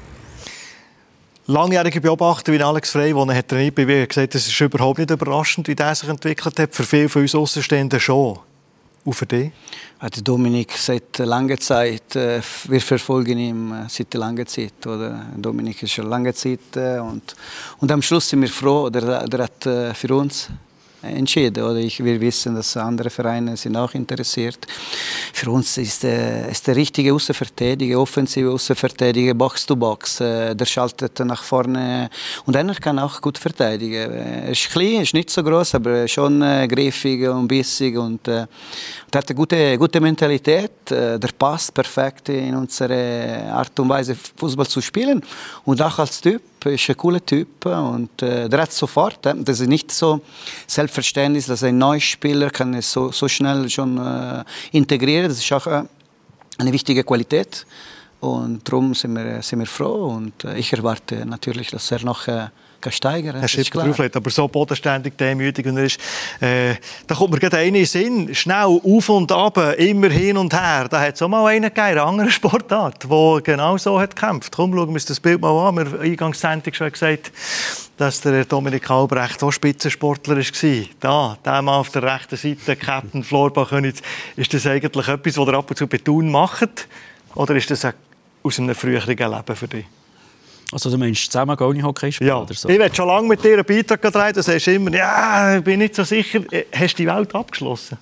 Langjährige Beobachter wie Alex Frey, der ihn trainiert hat, hat gesagt, es ist überhaupt nicht überraschend, wie der sich entwickelt hat. Für viele von uns Außenstehenden schon. Und für dich? Dominik seit langer Zeit, wir verfolgen ihn seit langer Zeit. Oder? Dominik ist schon lange Zeit. Und, und am Schluss sind wir froh, der, der hat für uns entschieden. Oder ich, wir wissen, dass andere Vereine sind auch interessiert. Für uns ist der, ist der richtige Außenverteidiger, offensive Außenverteidiger, Box to Box. Der schaltet nach vorne und einer kann auch gut verteidigen. Er ist klein, ist nicht so groß, aber schon äh, griffig und bissig und äh, hat eine gute, gute Mentalität. Der passt perfekt in unsere Art und Weise, Fußball zu spielen und auch als Typ. Ist ein cooler Typ und äh, der hat sofort, äh, das ist nicht so selbstverständlich, dass ein neuer Spieler kann es so, so schnell schon äh, integrieren. Das ist auch äh, eine wichtige Qualität und darum sind wir, sind wir froh und äh, ich erwarte natürlich, dass er noch äh, kann steigern. Herr Schipper drauflegt, aber so bodenständig, demütig und er ist, äh, da kommt mir gerade einer in den Sinn, schnell auf und ab, immer hin und her. Da hat es auch mal einen gegeben, eine andere Sportart, der genau so hat gekämpft. Komm, schauen wir uns das Bild mal an. Wir haben Eingangssendung schon gesagt, dass der Dominik Albrecht auch Spitzensportler war. Da, der Mann auf der rechten Seite, Captain Florbach-Könitz. Ist das eigentlich etwas, was ihr ab und zu bei Thun macht? Oder ist das aus einem früheren Leben für dich? Also du meinst zusammen Hockey spielen ja. oder so? Ich will schon lange mit dir einen Beitrag gedreht. Du sagst immer, ja, ich bin nicht so sicher. Hast du die Welt abgeschlossen?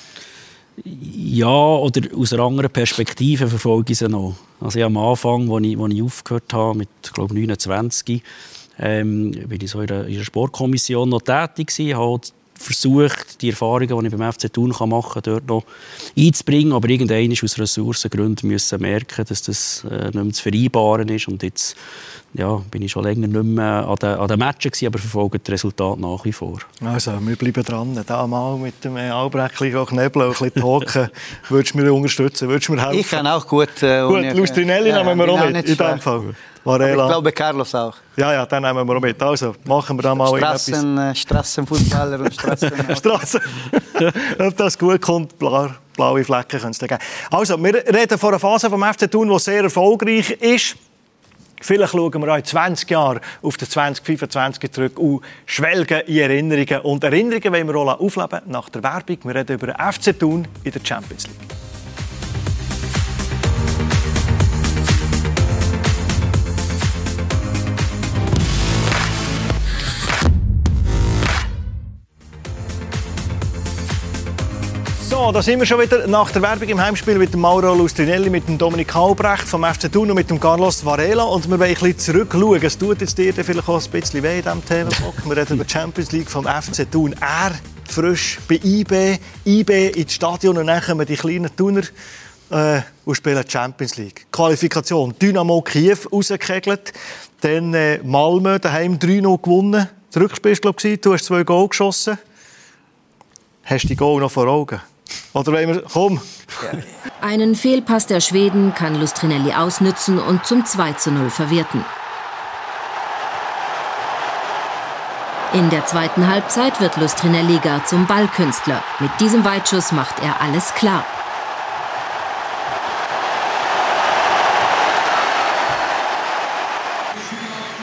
Ja, oder aus einer anderen Perspektive verfolge ich sie noch. Also ich am Anfang, als ich, als ich aufgehört habe, mit glaube neunundzwanzig, ähm, bin ich so in der, in der Sportkommission noch tätig gewesen, habe versucht, die Erfahrungen, die ich beim F C Thun machen kann, dort noch einzubringen. Aber irgendwann ist aus Ressourcengründen müssen merken, dass das äh, nicht mehr zu vereinbaren ist. Und jetzt ja, bin ich schon länger nicht mehr an den, an den Matchen gewesen, aber verfolge das Resultat nach wie vor. Also, wir bleiben dran. Da mal mit dem Albrecht ein bisschen knebeln, ein bisschen talken. Würdest du mich unterstützen? Würdest du mir helfen? Ich kann auch gut. Äh, gut, Lustrinelli ja, nehmen wir auch mit, in diesem Fall. Varela. Ich glaube, Carlos auch. Ja, ja, dann nehmen wir auch mit. Also, machen wir da mal Strassen, etwas. Strassenfußballer und Strassen. Strassen. Ob das gut kommt, blau, blaue Flecken können es geben. Also, wir reden von einer Phase vom F C Thun, die sehr erfolgreich ist. Vielleicht schauen wir auch in zwanzig Jahren auf den zwanzig fünfundzwanzig zurück und schwelgen in Erinnerungen. Und Erinnerungen wollen wir auch aufleben nach der Werbung. Wir reden über den F C Thun in der Champions League. So, da sind wir schon wieder nach der Werbung im Heimspiel mit dem Mauro Lustrinelli, mit dem Dominik Albrecht vom F C Thun und mit dem Carlos Varela. Und wir wollen ein bisschen zurückschauen. Es tut jetzt dir vielleicht auch ein bisschen weh in diesem Themenblock. Wir reden über die Champions League vom F C Thun. Er frisch bei I B, I B ins Stadion und dann kommen die kleinen Thuner äh, und spielen die Champions League. Qualifikation, Dynamo Kiew rausgekegelt, dann äh, Malmö daheim drei null gewonnen. Das Rückspiel war, glaube ich, du hast zwei Goal geschossen. Hast du die Goal noch vor Augen? Oder wollen wir... Komm! Einen Fehlpass der Schweden kann Lustrinelli ausnützen und zum zwei zu null verwerten. In der zweiten Halbzeit wird Lustrinelli gar zum Ballkünstler. Mit diesem Weitschuss macht er alles klar.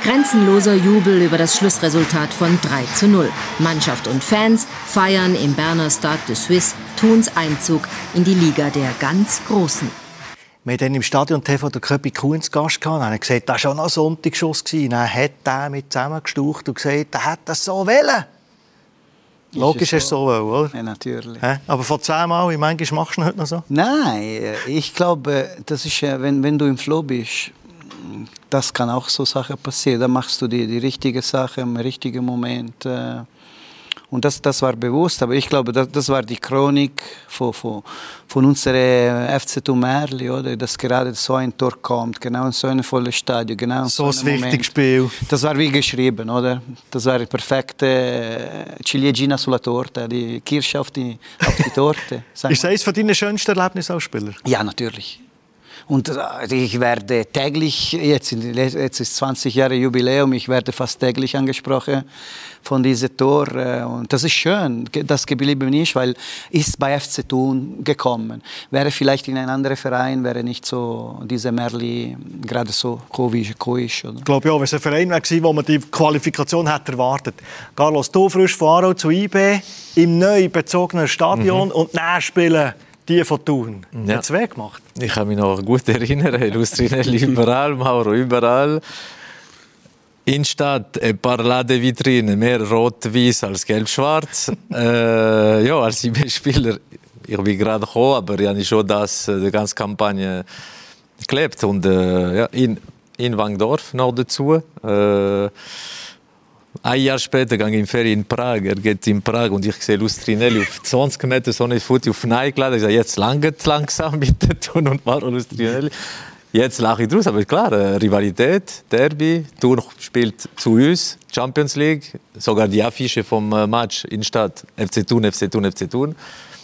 Grenzenloser Jubel über das Schlussresultat von drei zu null. Mannschaft und Fans feiern im Berner Stade de Suisse Thuns Einzug in die Liga der ganz Großen. Wir hatten im Stadion T V der Köpi Kuhn zu Gast gehabt. Er hat gesagt, das war schon noch ein Sonntagsschuss. Dann hat er mit zusammengestaucht und gesagt, er hätte das so wollen. Logisch ist es so, oder? Ja, natürlich. Hä? Aber von zehnmal, manchmal machst du heute noch so? Nein, ich glaube, das ist, wenn, wenn du im Flow bist, das kann auch so Sachen passieren. Da machst du die, die richtige Sache im richtigen Moment. Und das, das war bewusst, aber ich glaube, das, das war die Chronik von, von, von unserer F C Thun Merli, oder? Dass gerade so ein Tor kommt, genau in so ein volles Stadion, genau so, so ein wichtiges Spiel. Das war wie geschrieben, oder? Das war die perfekte Ciliegina sulla torta, die Kirsche auf die, auf die Torte. Ist das eines von deinen schönsten Erlebnissen als Spieler? Ja, natürlich. Und ich werde täglich, jetzt, jetzt ist zwanzig Jahre Jubiläum, ich werde fast täglich angesprochen von diesem Tor. Und das ist schön, das geblieben ist, weil ist bei F C Thun gekommen. Wäre vielleicht in einem anderen Verein, wäre nicht so diese Merli gerade so komisch. Ich glaube ja, wenn es ein Verein war, wo man die Qualifikation hätte erwartet. Carlos, du frisch von Aarau zu I B im neu bezogenen Stadion mhm. und dann spielen die von Thun. Ja. Hat es weh gemacht? Ich kann mich noch gut erinnern. Lustrinelli überall, Mauro überall. In Stadt ein paar Ladevitrinen, mehr rot-weiß als gelb-schwarz. äh, ja, als I B-Spieler, ich bin gerade gekommen, aber ich habe schon das, die ganze Kampagne gelebt. Und äh, ja, in, in Wangdorf noch dazu. Äh, Ein Jahr später gehe ich in Ferien in Prag. Er geht in Prag und ich sehe Lustrinelli auf zwanzig Meter so eine Foto auf Nein geladen. Ich sage, jetzt lange langsam mit Thun und Mauro Lustrinelli. Jetzt lache ich draus, aber klar, Rivalität, Derby. Thun spielt zu uns, Champions League. Sogar die Affiche vom Match in Stadt. F C Thun, F C Thun, F C Thun.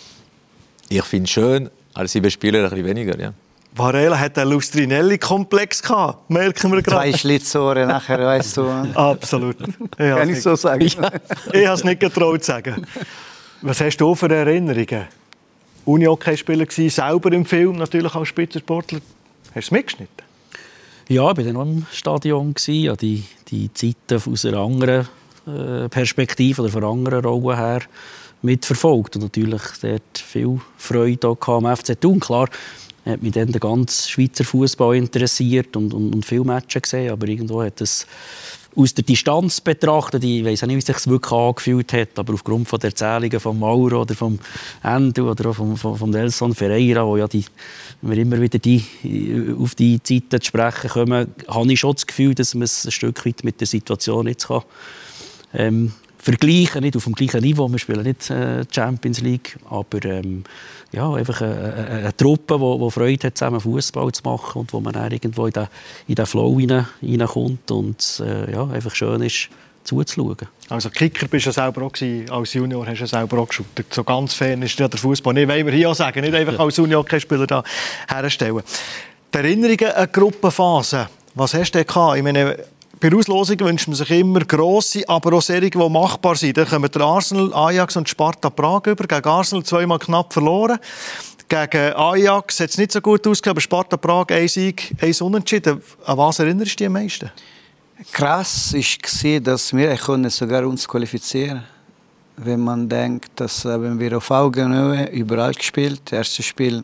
Ich finde es schön, als I B-Spieler ein bisschen weniger, ja. Varela hat einen Lustrinelli-Komplex gehabt, merken wir gerade. Zwei Schlitzohren nachher, weißt du. Absolut. Ich Kann ich so sagen. Ich, ich habe es nicht getraut zu sagen. Was hast du für Erinnerungen? Uni-Hockey-Spieler gewesen, selber im Film, natürlich als Spitzensportler. Hast du es mitgeschnitten? Ja, ich war noch im Stadion. Ja, die, die Zeiten aus einer anderen äh, Perspektive oder von einer anderen Rolle her mitverfolgt. Und natürlich dort viel Freude am F C Thun. Klar, hat mich dann der ganze Schweizer Fußball interessiert und, und, und viele Matches gesehen, aber irgendwo hat es aus der Distanz betrachtet, ich weiß auch nicht, wie es sich wirklich angefühlt hat, aber aufgrund von der Erzählungen von Mauro oder von Endo oder auch von, von, von Nelson Ferreira, wo ja die, wenn wir immer wieder die, auf die Zeiten zu sprechen kommen, habe ich schon das Gefühl, dass man es ein Stück weit mit der Situation jetzt kann, ähm, vergleichen, nicht auf dem gleichen Niveau, wir spielen nicht äh, Champions League, aber ähm, ja, einfach eine, eine, eine Truppe, die, die Freude hat, zusammen Fußball zu machen und wo man dann irgendwo in den, in den Flow hineinkommt und äh, ja, einfach schön ist, zuzuschauen. Also Kicker bist du ja selber auch gewesen, als Junior, hast du ja selber auch geschaut. So ganz fern ist ja der Fußball nicht, wollen wir hier auch sagen, nicht einfach als Junior-Spieler da herstellen. Die Erinnerungen an die Gruppenphase, was hast du denn gehabt? Ich meine, bei Auslosungen wünscht man sich immer grosse, aber auch Serien, die machbar sind. Dann kommen der Arsenal, Ajax und Sparta Prag über. Gegen Arsenal zweimal knapp verloren. Gegen Ajax hat es nicht so gut ausgesehen, aber Sparta Prag ein Sieg, ein Unentschieden. An was erinnerst du dich am meisten? Krass war, dass wir sogar uns qualifizieren konnten. Wenn man denkt, dass haben wir auf Augenhöhe überall gespielt. Das erste Spiel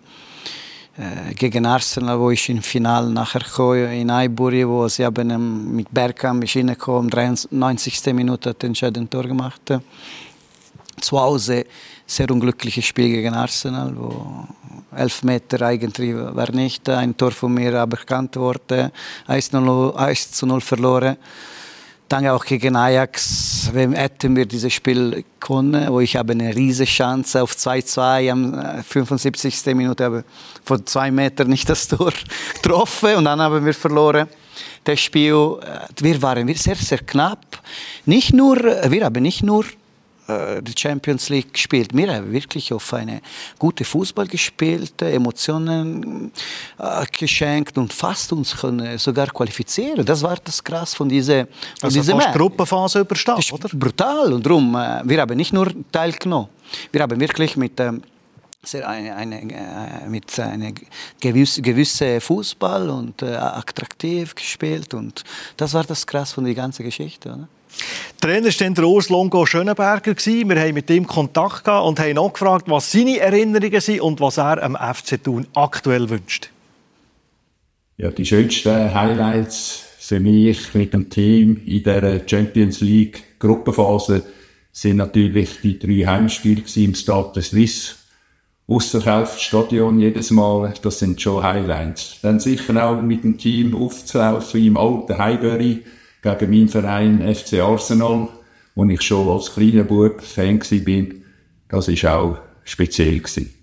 Äh, gegen Arsenal, wo ich im Finale nachher komme, in Highbury, wo sie haben mit Bergkamp reingekommen, dreiundneunzigste Minute hat er entscheidend Tor gemacht. Zu Hause sehr unglückliches Spiel gegen Arsenal, wo elf Meter eigentlich war nicht, ein Tor von mir aberkannt wurde, eins zu null verloren. Dann auch gegen Ajax hätten wir dieses Spiel gewonnen, wo ich habe eine riesige Chance auf zwei zu zwei am fünfundsiebzigsten Minute habe von zwei Metern nicht das Tor getroffen und dann haben wir verloren. Das Spiel, wir waren sehr, sehr knapp. Nicht nur, wir haben nicht nur die Champions League gespielt. Wir haben wirklich auf eine gute Fußball gespielt, Emotionen äh, geschenkt und fast uns können sogar qualifizieren. Das war das Krass von dieser von also dieser fast Gruppenphase überstanden, oder? Brutal. Und darum, äh, wir haben nicht nur teilgenommen. Wir haben wirklich mit ähm, sehr eine, eine, äh, mit einem gewissen gewisse Fußball und äh, attraktiv gespielt. Und das war das Krass von der ganzen Geschichte. Oder? Trainer war dann der Urs Longo Schönenberger. Wir haben mit ihm Kontakt gehabt und haben auch gefragt, was seine Erinnerungen sind und was er am F C Thun aktuell wünscht. Ja, die schönsten Highlights für mich mit dem Team in der Champions League Gruppenphase sind natürlich die drei Heimspiele im Stade de Suisse. Ausverkauftes Stadion jedes Mal, das sind schon Highlights. Dann sicher auch mit dem Team aufzulaufen im alten Highbury gegen meinen Verein F C Arsenal, wo ich schon als kleiner Bub Fan war. Das war auch speziell gewesen.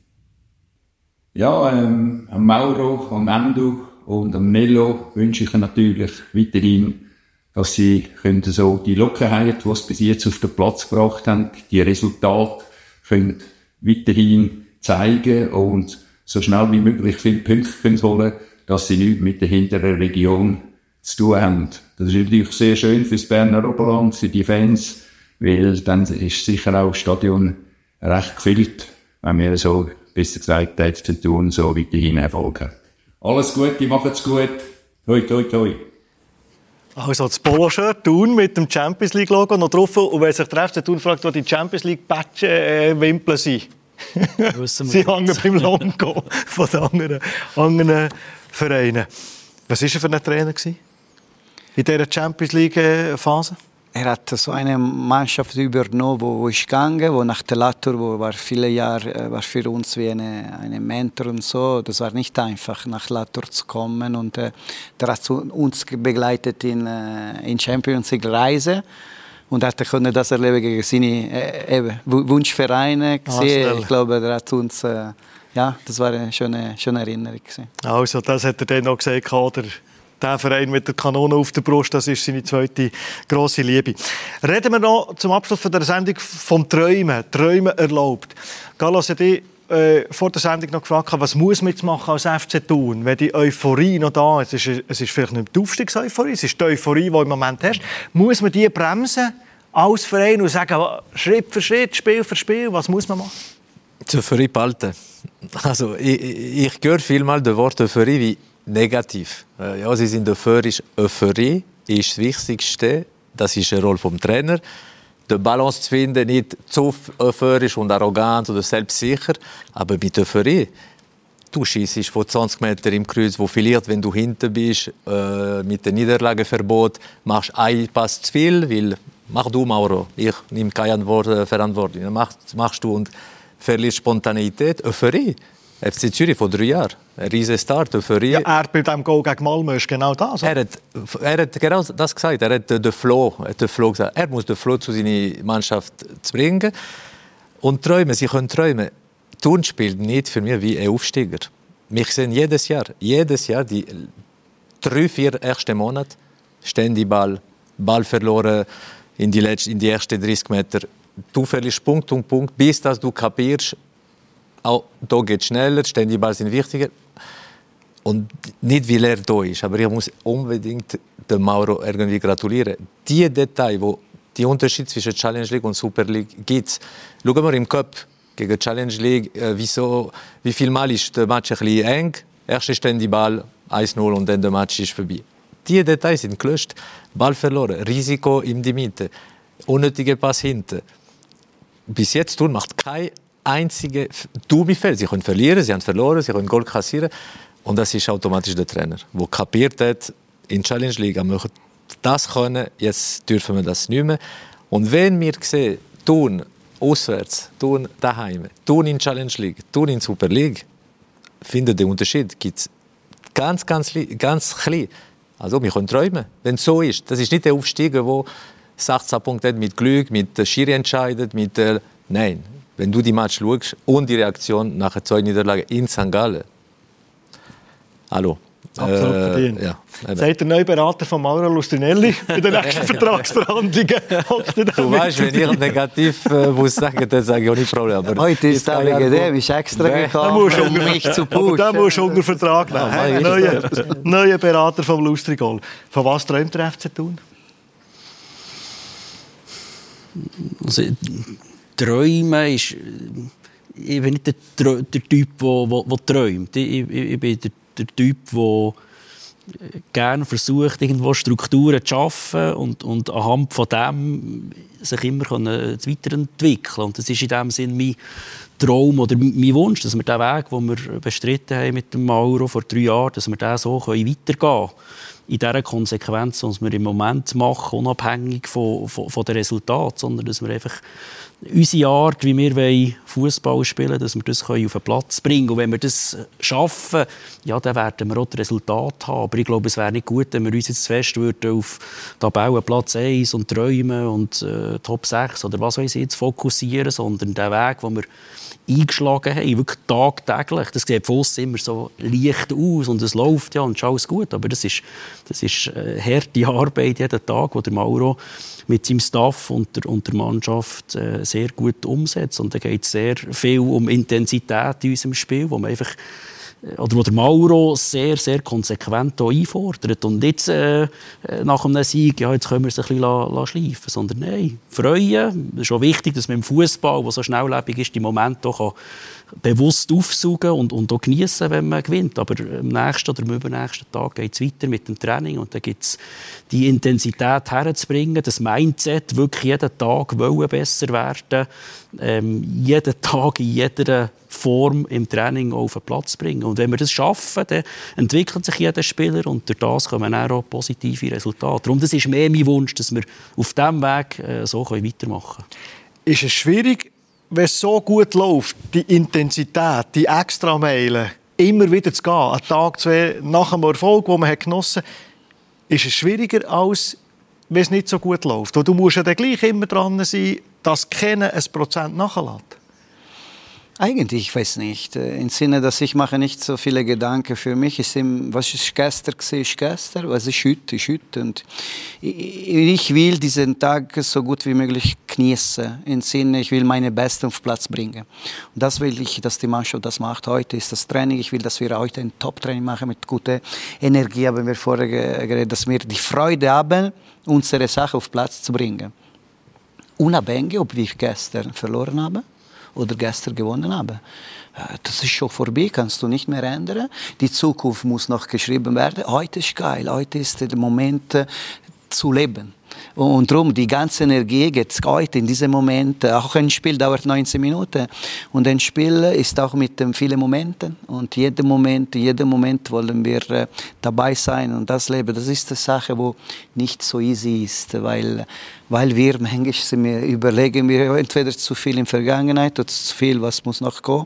Ja, ähm, am Mauro, am Endo und am Nello wünsche ich natürlich weiterhin, dass sie können so die Lockerheit, die sie bis jetzt auf den Platz gebracht haben, die Resultate können weiterhin zeigen und so schnell wie möglich viele Punkte können holen, dass sie nichts mit der hinteren Region zu tun haben. Das ist natürlich sehr schön für das Berner Oberland, für die Fans, weil dann ist sicher auch das Stadion recht gefüllt, wenn wir so, besser gesagt, jetzt zu tun, so weiterhin erfolgen. Alles Gute, macht's gut. Toi, toi, toi. Also das Poloshirt Thun mit dem Champions League Logo noch drauf. Und wenn sich der F C Thun fragt, wo die Champions League Badge äh, Wimpel sind, sie hängen beim Logo von den anderen, anderen Vereinen. Was war er für ein Trainer in dieser Champions League Phase? Er hat so eine Mannschaft übernommen, wo ich gegangen, wo nach der Latour, wo war viele Jahre, war für uns wie eine, eine Mentor und so. Das war nicht einfach, nach Latour zu kommen. Und äh, der hat uns begleitet in äh, in Champions League Reise und hat können das erleben gegen seine äh, eben, Wunschvereine gesehen. Ich glaube, der hat uns äh, ja, das war eine schöne, schöne Erinnerung gewesen. Also das hat er dann noch gesagt, oder? Der Verein mit der Kanone auf der Brust, das ist seine zweite grosse Liebe. Reden wir noch zum Abschluss der Sendung vom Träumen. Träumen erlaubt. Carlos hat dich äh, vor der Sendung noch gefragt, was muss man jetzt machen als F C Thun, wenn die Euphorie noch da ist. Es ist, es ist vielleicht nicht die Aufstiegseuphorie, es ist die Euphorie, die du im Moment hast. Muss man die bremsen als Verein und sagen, Schritt für Schritt, Spiel für Spiel, was muss man machen? Die Euphorie behalten. Also, ich, ich höre vielmal das Wort Euphorie wie negativ. Ja, sie sind euphorisch. Euphorie ist das Wichtigste. Das ist eine Rolle vom Trainer. Die Balance zu finden, nicht zu euphorisch und arrogant oder selbstsicher, aber mit Euphorie. Du schießt von zwanzig Metern im Kreuz, wo verliert, wenn du hinten bist, äh, mit dem Niederlageverbot, machst einen Pass zu viel, weil mach du, Mauro, ich nehme keine Verantwortung. Mach, machst du und verlierst Spontanität, Euphorie. F C Zürich vor drei Jahren. Ein riesen Start, Euphorie. Ja, er bei dem Goal gegen Malmö ist genau das. Er hat, er hat genau das gesagt. Er hat den Flow, den Flow gesagt. Er muss den Flow zu seiner Mannschaft bringen. Und träumen, sie können träumen. Thun spielt nicht für mich wie ein Aufsteiger. Wir sehen jedes Jahr, jedes Jahr die drei, vier ersten Monate ständig Ball, Ball verloren in die, letzten, in die ersten dreißig Meter. Du verlierst Punkt um Punkt, bis dass du kapierst, auch da geht es schneller, ständig Ball sind wichtiger. Und nicht, weil er da ist, aber ich muss unbedingt dem Mauro irgendwie gratulieren. Die Details, wo die Unterschied zwischen Challenge League und Super League gibt. Schauen wir im Cup gegen Challenge League, äh, wieso, wie viel Mal ist der Match ein bisschen eng. Erst ständig Ball eins null und dann der Match ist vorbei. Die Details sind gelöscht. Ball verloren, Risiko in die Mitte, unnötiger Pass hinten. Bis jetzt Thun macht kein einzige dumme Fehler. Sie können verlieren, sie haben verloren, sie können Goal kassieren. Und das ist automatisch der Trainer, der kapiert hat, in Challenge League, wir möchten das können, jetzt dürfen wir das nicht mehr. Und wenn wir sehen, Thun auswärts, Thun daheim, Thun in Challenge League, Thun in Super League, finde den Unterschied gibt ganz, ganz, ganz klein. Also wir können träumen, wenn es so ist. Das ist nicht der Aufsteiger, der sechzehn Punkte hat, mit Glück, mit der Schiri entscheidet, mit der... Nein. Wenn du die Match schaust und die Reaktion nach der zweiten Niederlage in Sankt Gallen. Hallo. Absolut äh, verdient. Ja, sagt der neue Berater von Mauro Lustrinelli bei den nächsten Vertragsverhandlungen. Du weißt, wenn ich negativ äh, muss sagen, dann sage ich auch nicht Problem. Aber heute ist er wegen dem, ist extra gekommen, um mich zu pushen. Da musst du unter Vertrag nehmen. Hey, neuer, neuer Berater vom Lustrigol. Von was träumt der F C Thun? Also, Träumen ist, ich bin nicht der, der Typ, der träumt. Ich, ich, ich bin der, der Typ, der gerne versucht, irgendwo Strukturen zu schaffen und, und anhand von dem sich immer weiterentwickeln. Und das ist in dem Sinn mein Traum oder mein Wunsch, dass wir den Weg, den wir bestritten haben mit dem Mauro vor drei Jahren, dass wir den so weitergehen können. In dieser Konsequenz, die wir im Moment machen, unabhängig von, von, von den Resultaten, sondern dass wir einfach unsere Art, wie wir Fußball spielen, dass wir das auf den Platz bringen können. Und wenn wir das schaffen, ja, dann werden wir auch das Resultat haben. Aber ich glaube, es wäre nicht gut, wenn wir uns jetzt fest würden auf Tabellen Platz eins und Träumen und äh, Top sechs oder was weiß ich jetzt fokussieren, sondern den Weg, den wir eingeschlagen haben, wirklich tagtäglich. Das sieht von aussen immer so leicht aus und es läuft ja und ist alles gut. Aber das ist, das ist äh, harte Arbeit jeden Tag, die der Mauro mit seinem Staff und der, und der Mannschaft äh, sehr gut umsetzt. Und da geht es sehr viel um Intensität in unserem Spiel, wo man einfach oder wo der Mauro sehr, sehr konsequent einfordert. Und jetzt äh, nach einem Sieg, ja, jetzt können wir es ein bisschen la, la schleifen. Sondern nein, freuen. Es ist auch wichtig, dass man im Fußball, der so schnelllebig ist, die Momente auch bewusst aufsaugen und, und auch genießen, wenn man gewinnt. Aber am nächsten oder am übernächsten Tag geht es weiter mit dem Training und dann gibt es die Intensität herzubringen, das Mindset, wirklich jeden Tag wollen besser werden, ähm, jeden Tag in jeder Form im Training auf den Platz bringen. Und wenn wir das schaffen, dann entwickelt sich jeder Spieler und durch das kommen dann auch positive Resultate. Darum das ist mehr mein Wunsch, dass wir auf diesem Weg äh, so weitermachen können. Ist es schwierig, wenn es so gut läuft, die Intensität, die Extrameilen, immer wieder zu gehen, einen Tag, zwei nach dem Erfolg, den man genossen hat, ist es schwieriger, als wenn es nicht so gut läuft? Und du musst ja dann gleich immer dran sein, dass keiner ein Prozent nachlässt. Eigentlich, ich weiß nicht. Im Sinne, dass ich mache nicht so viele Gedanken. Für mich ist im, was ist gestern gesehen, ist gestern, was ist heute, ist heute. Und ich will diesen Tag so gut wie möglich genießen. Im Sinne, ich will meine Besten auf den Platz bringen. Und das will ich, dass die Mannschaft das macht. Heute ist das Training. Ich will, dass wir heute ein Top-Training machen mit guter Energie. Haben wir vorher geredet, dass wir die Freude haben, unsere Sache auf den Platz zu bringen. Unabhängig, ob wir gestern verloren haben oder gestern gewonnen haben. Das ist schon vorbei, kannst du nicht mehr ändern. Die Zukunft muss noch geschrieben werden. Heute ist geil, heute ist der Moment äh, zu leben. Und darum, die ganze Energie geht heute in diesem Moment. Auch ein Spiel dauert neunzehn Minuten. Und ein Spiel ist auch mit ähm, vielen Momenten. Und jeden Moment, jeden Moment wollen wir äh, dabei sein und das leben. Das ist eine Sache, die nicht so easy ist, weil, weil wir manchmal überlegen, wir entweder zu viel in der Vergangenheit oder zu viel, was muss noch kommen.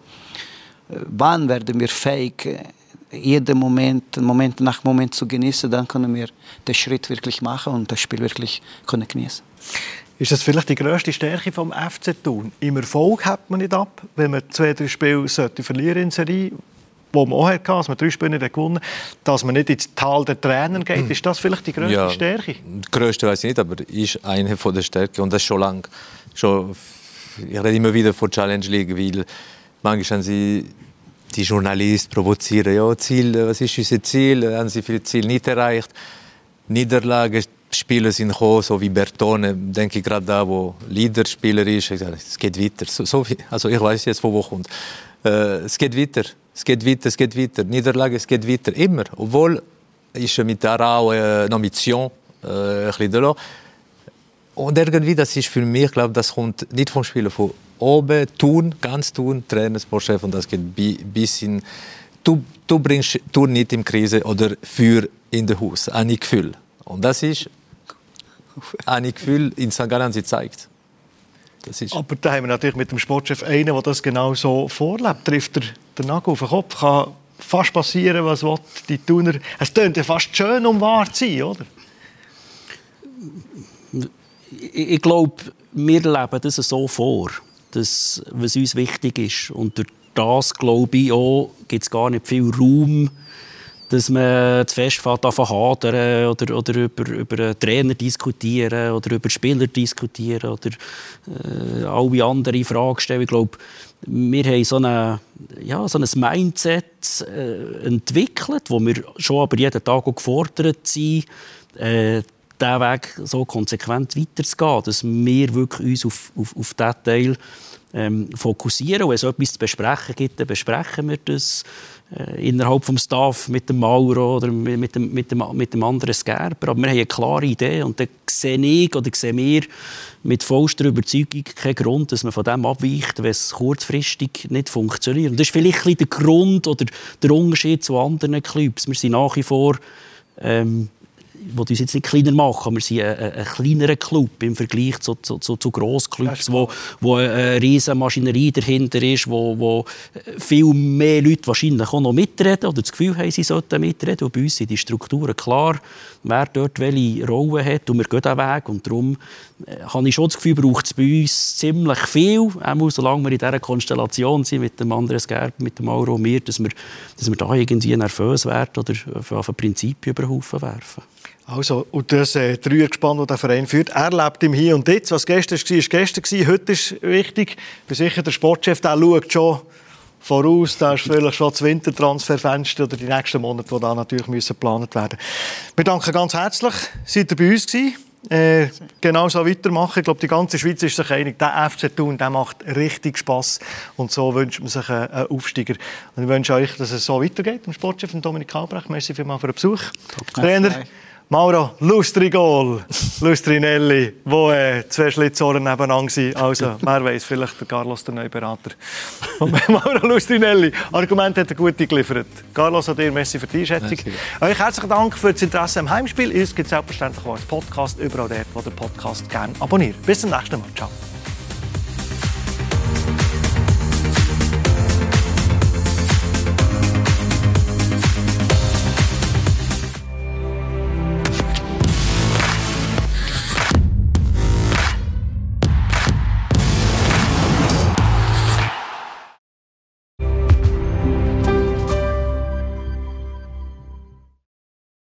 Wann werden wir fähig, jeden Moment, Moment nach Moment zu genießen, dann können wir den Schritt wirklich machen und das Spiel wirklich können genießen. Ist das vielleicht die grösste Stärke vom F C Thun? Im Erfolg hebt man nicht ab, wenn man zwei, drei Spiele sollte verlieren in Serie, wo man auch hatte, dass man drei Spiele nicht gewonnen hat, dass man nicht ins Tal der Tränen geht. Ist das vielleicht die grösste ja, Stärke? Die grösste weiß ich nicht, aber ist eine von der Stärken und das schon lange. Schon, ich rede immer wieder von Challenge League, weil manchmal haben sie die Journalisten provozieren, ja, Ziel, was ist unser Ziel? Haben sie viele Ziele nicht erreicht? Niederlagen, Spieler sind gekommen, so wie Bertone, denke ich gerade da, wo Leaderspieler ist. Ich sage, es geht weiter. So, so viel, also ich weiß jetzt, von wo kommt. Äh, es geht weiter, es geht weiter, es geht weiter. Niederlage, es geht weiter, immer. Obwohl ist mit Arau äh, noch mit Sion äh, ein bisschen da. Und irgendwie, das ist für mich, ich glaube, das kommt nicht vom Spieler, von oben, Thun, ganz Thun, Trainer, Sportchef, und das geht bis in, du, du bringst Thun nicht in Krise oder für in das Haus, ein Gefühl. Und das ist ein Gefühl, in Sankt Gallen sie zeigt. Das ist. Aber da haben wir natürlich mit dem Sportchef einen, der das genau so vorlebt. Trifft er den Nagel auf den Kopf, kann fast passieren, was will die Thuner. Es klingt ja fast schön, um wahr zu sein, oder? Ich, ich glaube, wir leben das so vor, dass, was uns wichtig ist. Und durch das, glaube ich, auch, gibt es gar nicht viel Raum, dass man zu fest anfängt hadern oder, oder über, über einen Trainer diskutieren oder über Spieler diskutieren oder äh, alle anderen Fragen stellen. Ich glaube, wir haben so, eine, ja, so ein Mindset äh, entwickelt, wo wir schon aber jeden Tag auch gefordert sind, äh, den diesen Weg so konsequent weiterzugehen, dass wir wirklich uns auf, auf, auf diesen Teil ähm, fokussieren. Und wenn es etwas zu besprechen gibt, dann besprechen wir das äh, innerhalb des Staff mit dem Mauro oder mit dem, mit dem, mit dem anderen Sgerber. Aber wir haben eine klare Idee und dann sehe ich oder sehen wir mit vollster Überzeugung keinen Grund, dass man von dem abweicht, wenn es kurzfristig nicht funktioniert. Und das ist vielleicht ein bisschen der Grund oder der Unterschied zu anderen Clubs. Wir sind nach wie vor, ähm, ich will uns jetzt nicht kleiner machen, wir sind ein, ein kleinerer Club im Vergleich zu, zu, zu, zu Grossclubs, wo, wo eine riesige Maschinerie dahinter ist, wo, wo viel mehr Leute wahrscheinlich auch noch mitreden oder das Gefühl haben, sie sollten mitreden. Und bei uns sind die Strukturen klar, wer dort welche Rolle hat und wir gehen diesen Weg. Und darum äh, habe ich schon das Gefühl, braucht es bei uns ziemlich viel, auch solange wir in dieser Konstellation sind mit dem anderen Gerb, mit dem Mauro und mir, dass wir, dass wir da irgendwie nervös werden oder auf ein Prinzip über den Haufen werfen. Also, und das äh, Dreiergespann, das der Verein führt, er lebt im Hier und Jetzt. Was gestern war, war gestern. Heute ist wichtig. Ich bin sicher, der Sportchef der schaut schon voraus. Da ist vielleicht schon das Wintertransferfenster oder die nächsten Monate, die da natürlich müssen geplant werden müssen. Wir danken ganz herzlich. Seid ihr bei uns gewesen? Äh, genau so weitermachen. Ich glaube, die ganze Schweiz ist sich einig, der F C Thun, der macht richtig Spass. Und so wünscht man sich einen, einen Aufsteiger. Und ich wünsche euch, dass es so weitergeht. Dem Sportchef Dominik Albrecht. Merci vielmals für den Besuch. Trainer Mauro, lustri Goal, Lustrinelli, wo äh, zwei Schlitzohren nebeneinander waren. Also, wer weiss, vielleicht der Carlos, der neue Berater. Mauro Lustrinelli, Argument hat er gut geliefert. Carlos, an dir, merci für die Einschätzung. Euch herzlichen Dank für das Interesse am Heimspiel. Uns gibt es selbstverständlich auch als Podcast, überall dort, wo der Podcast gerne abonniert. Bis zum nächsten Mal. Ciao.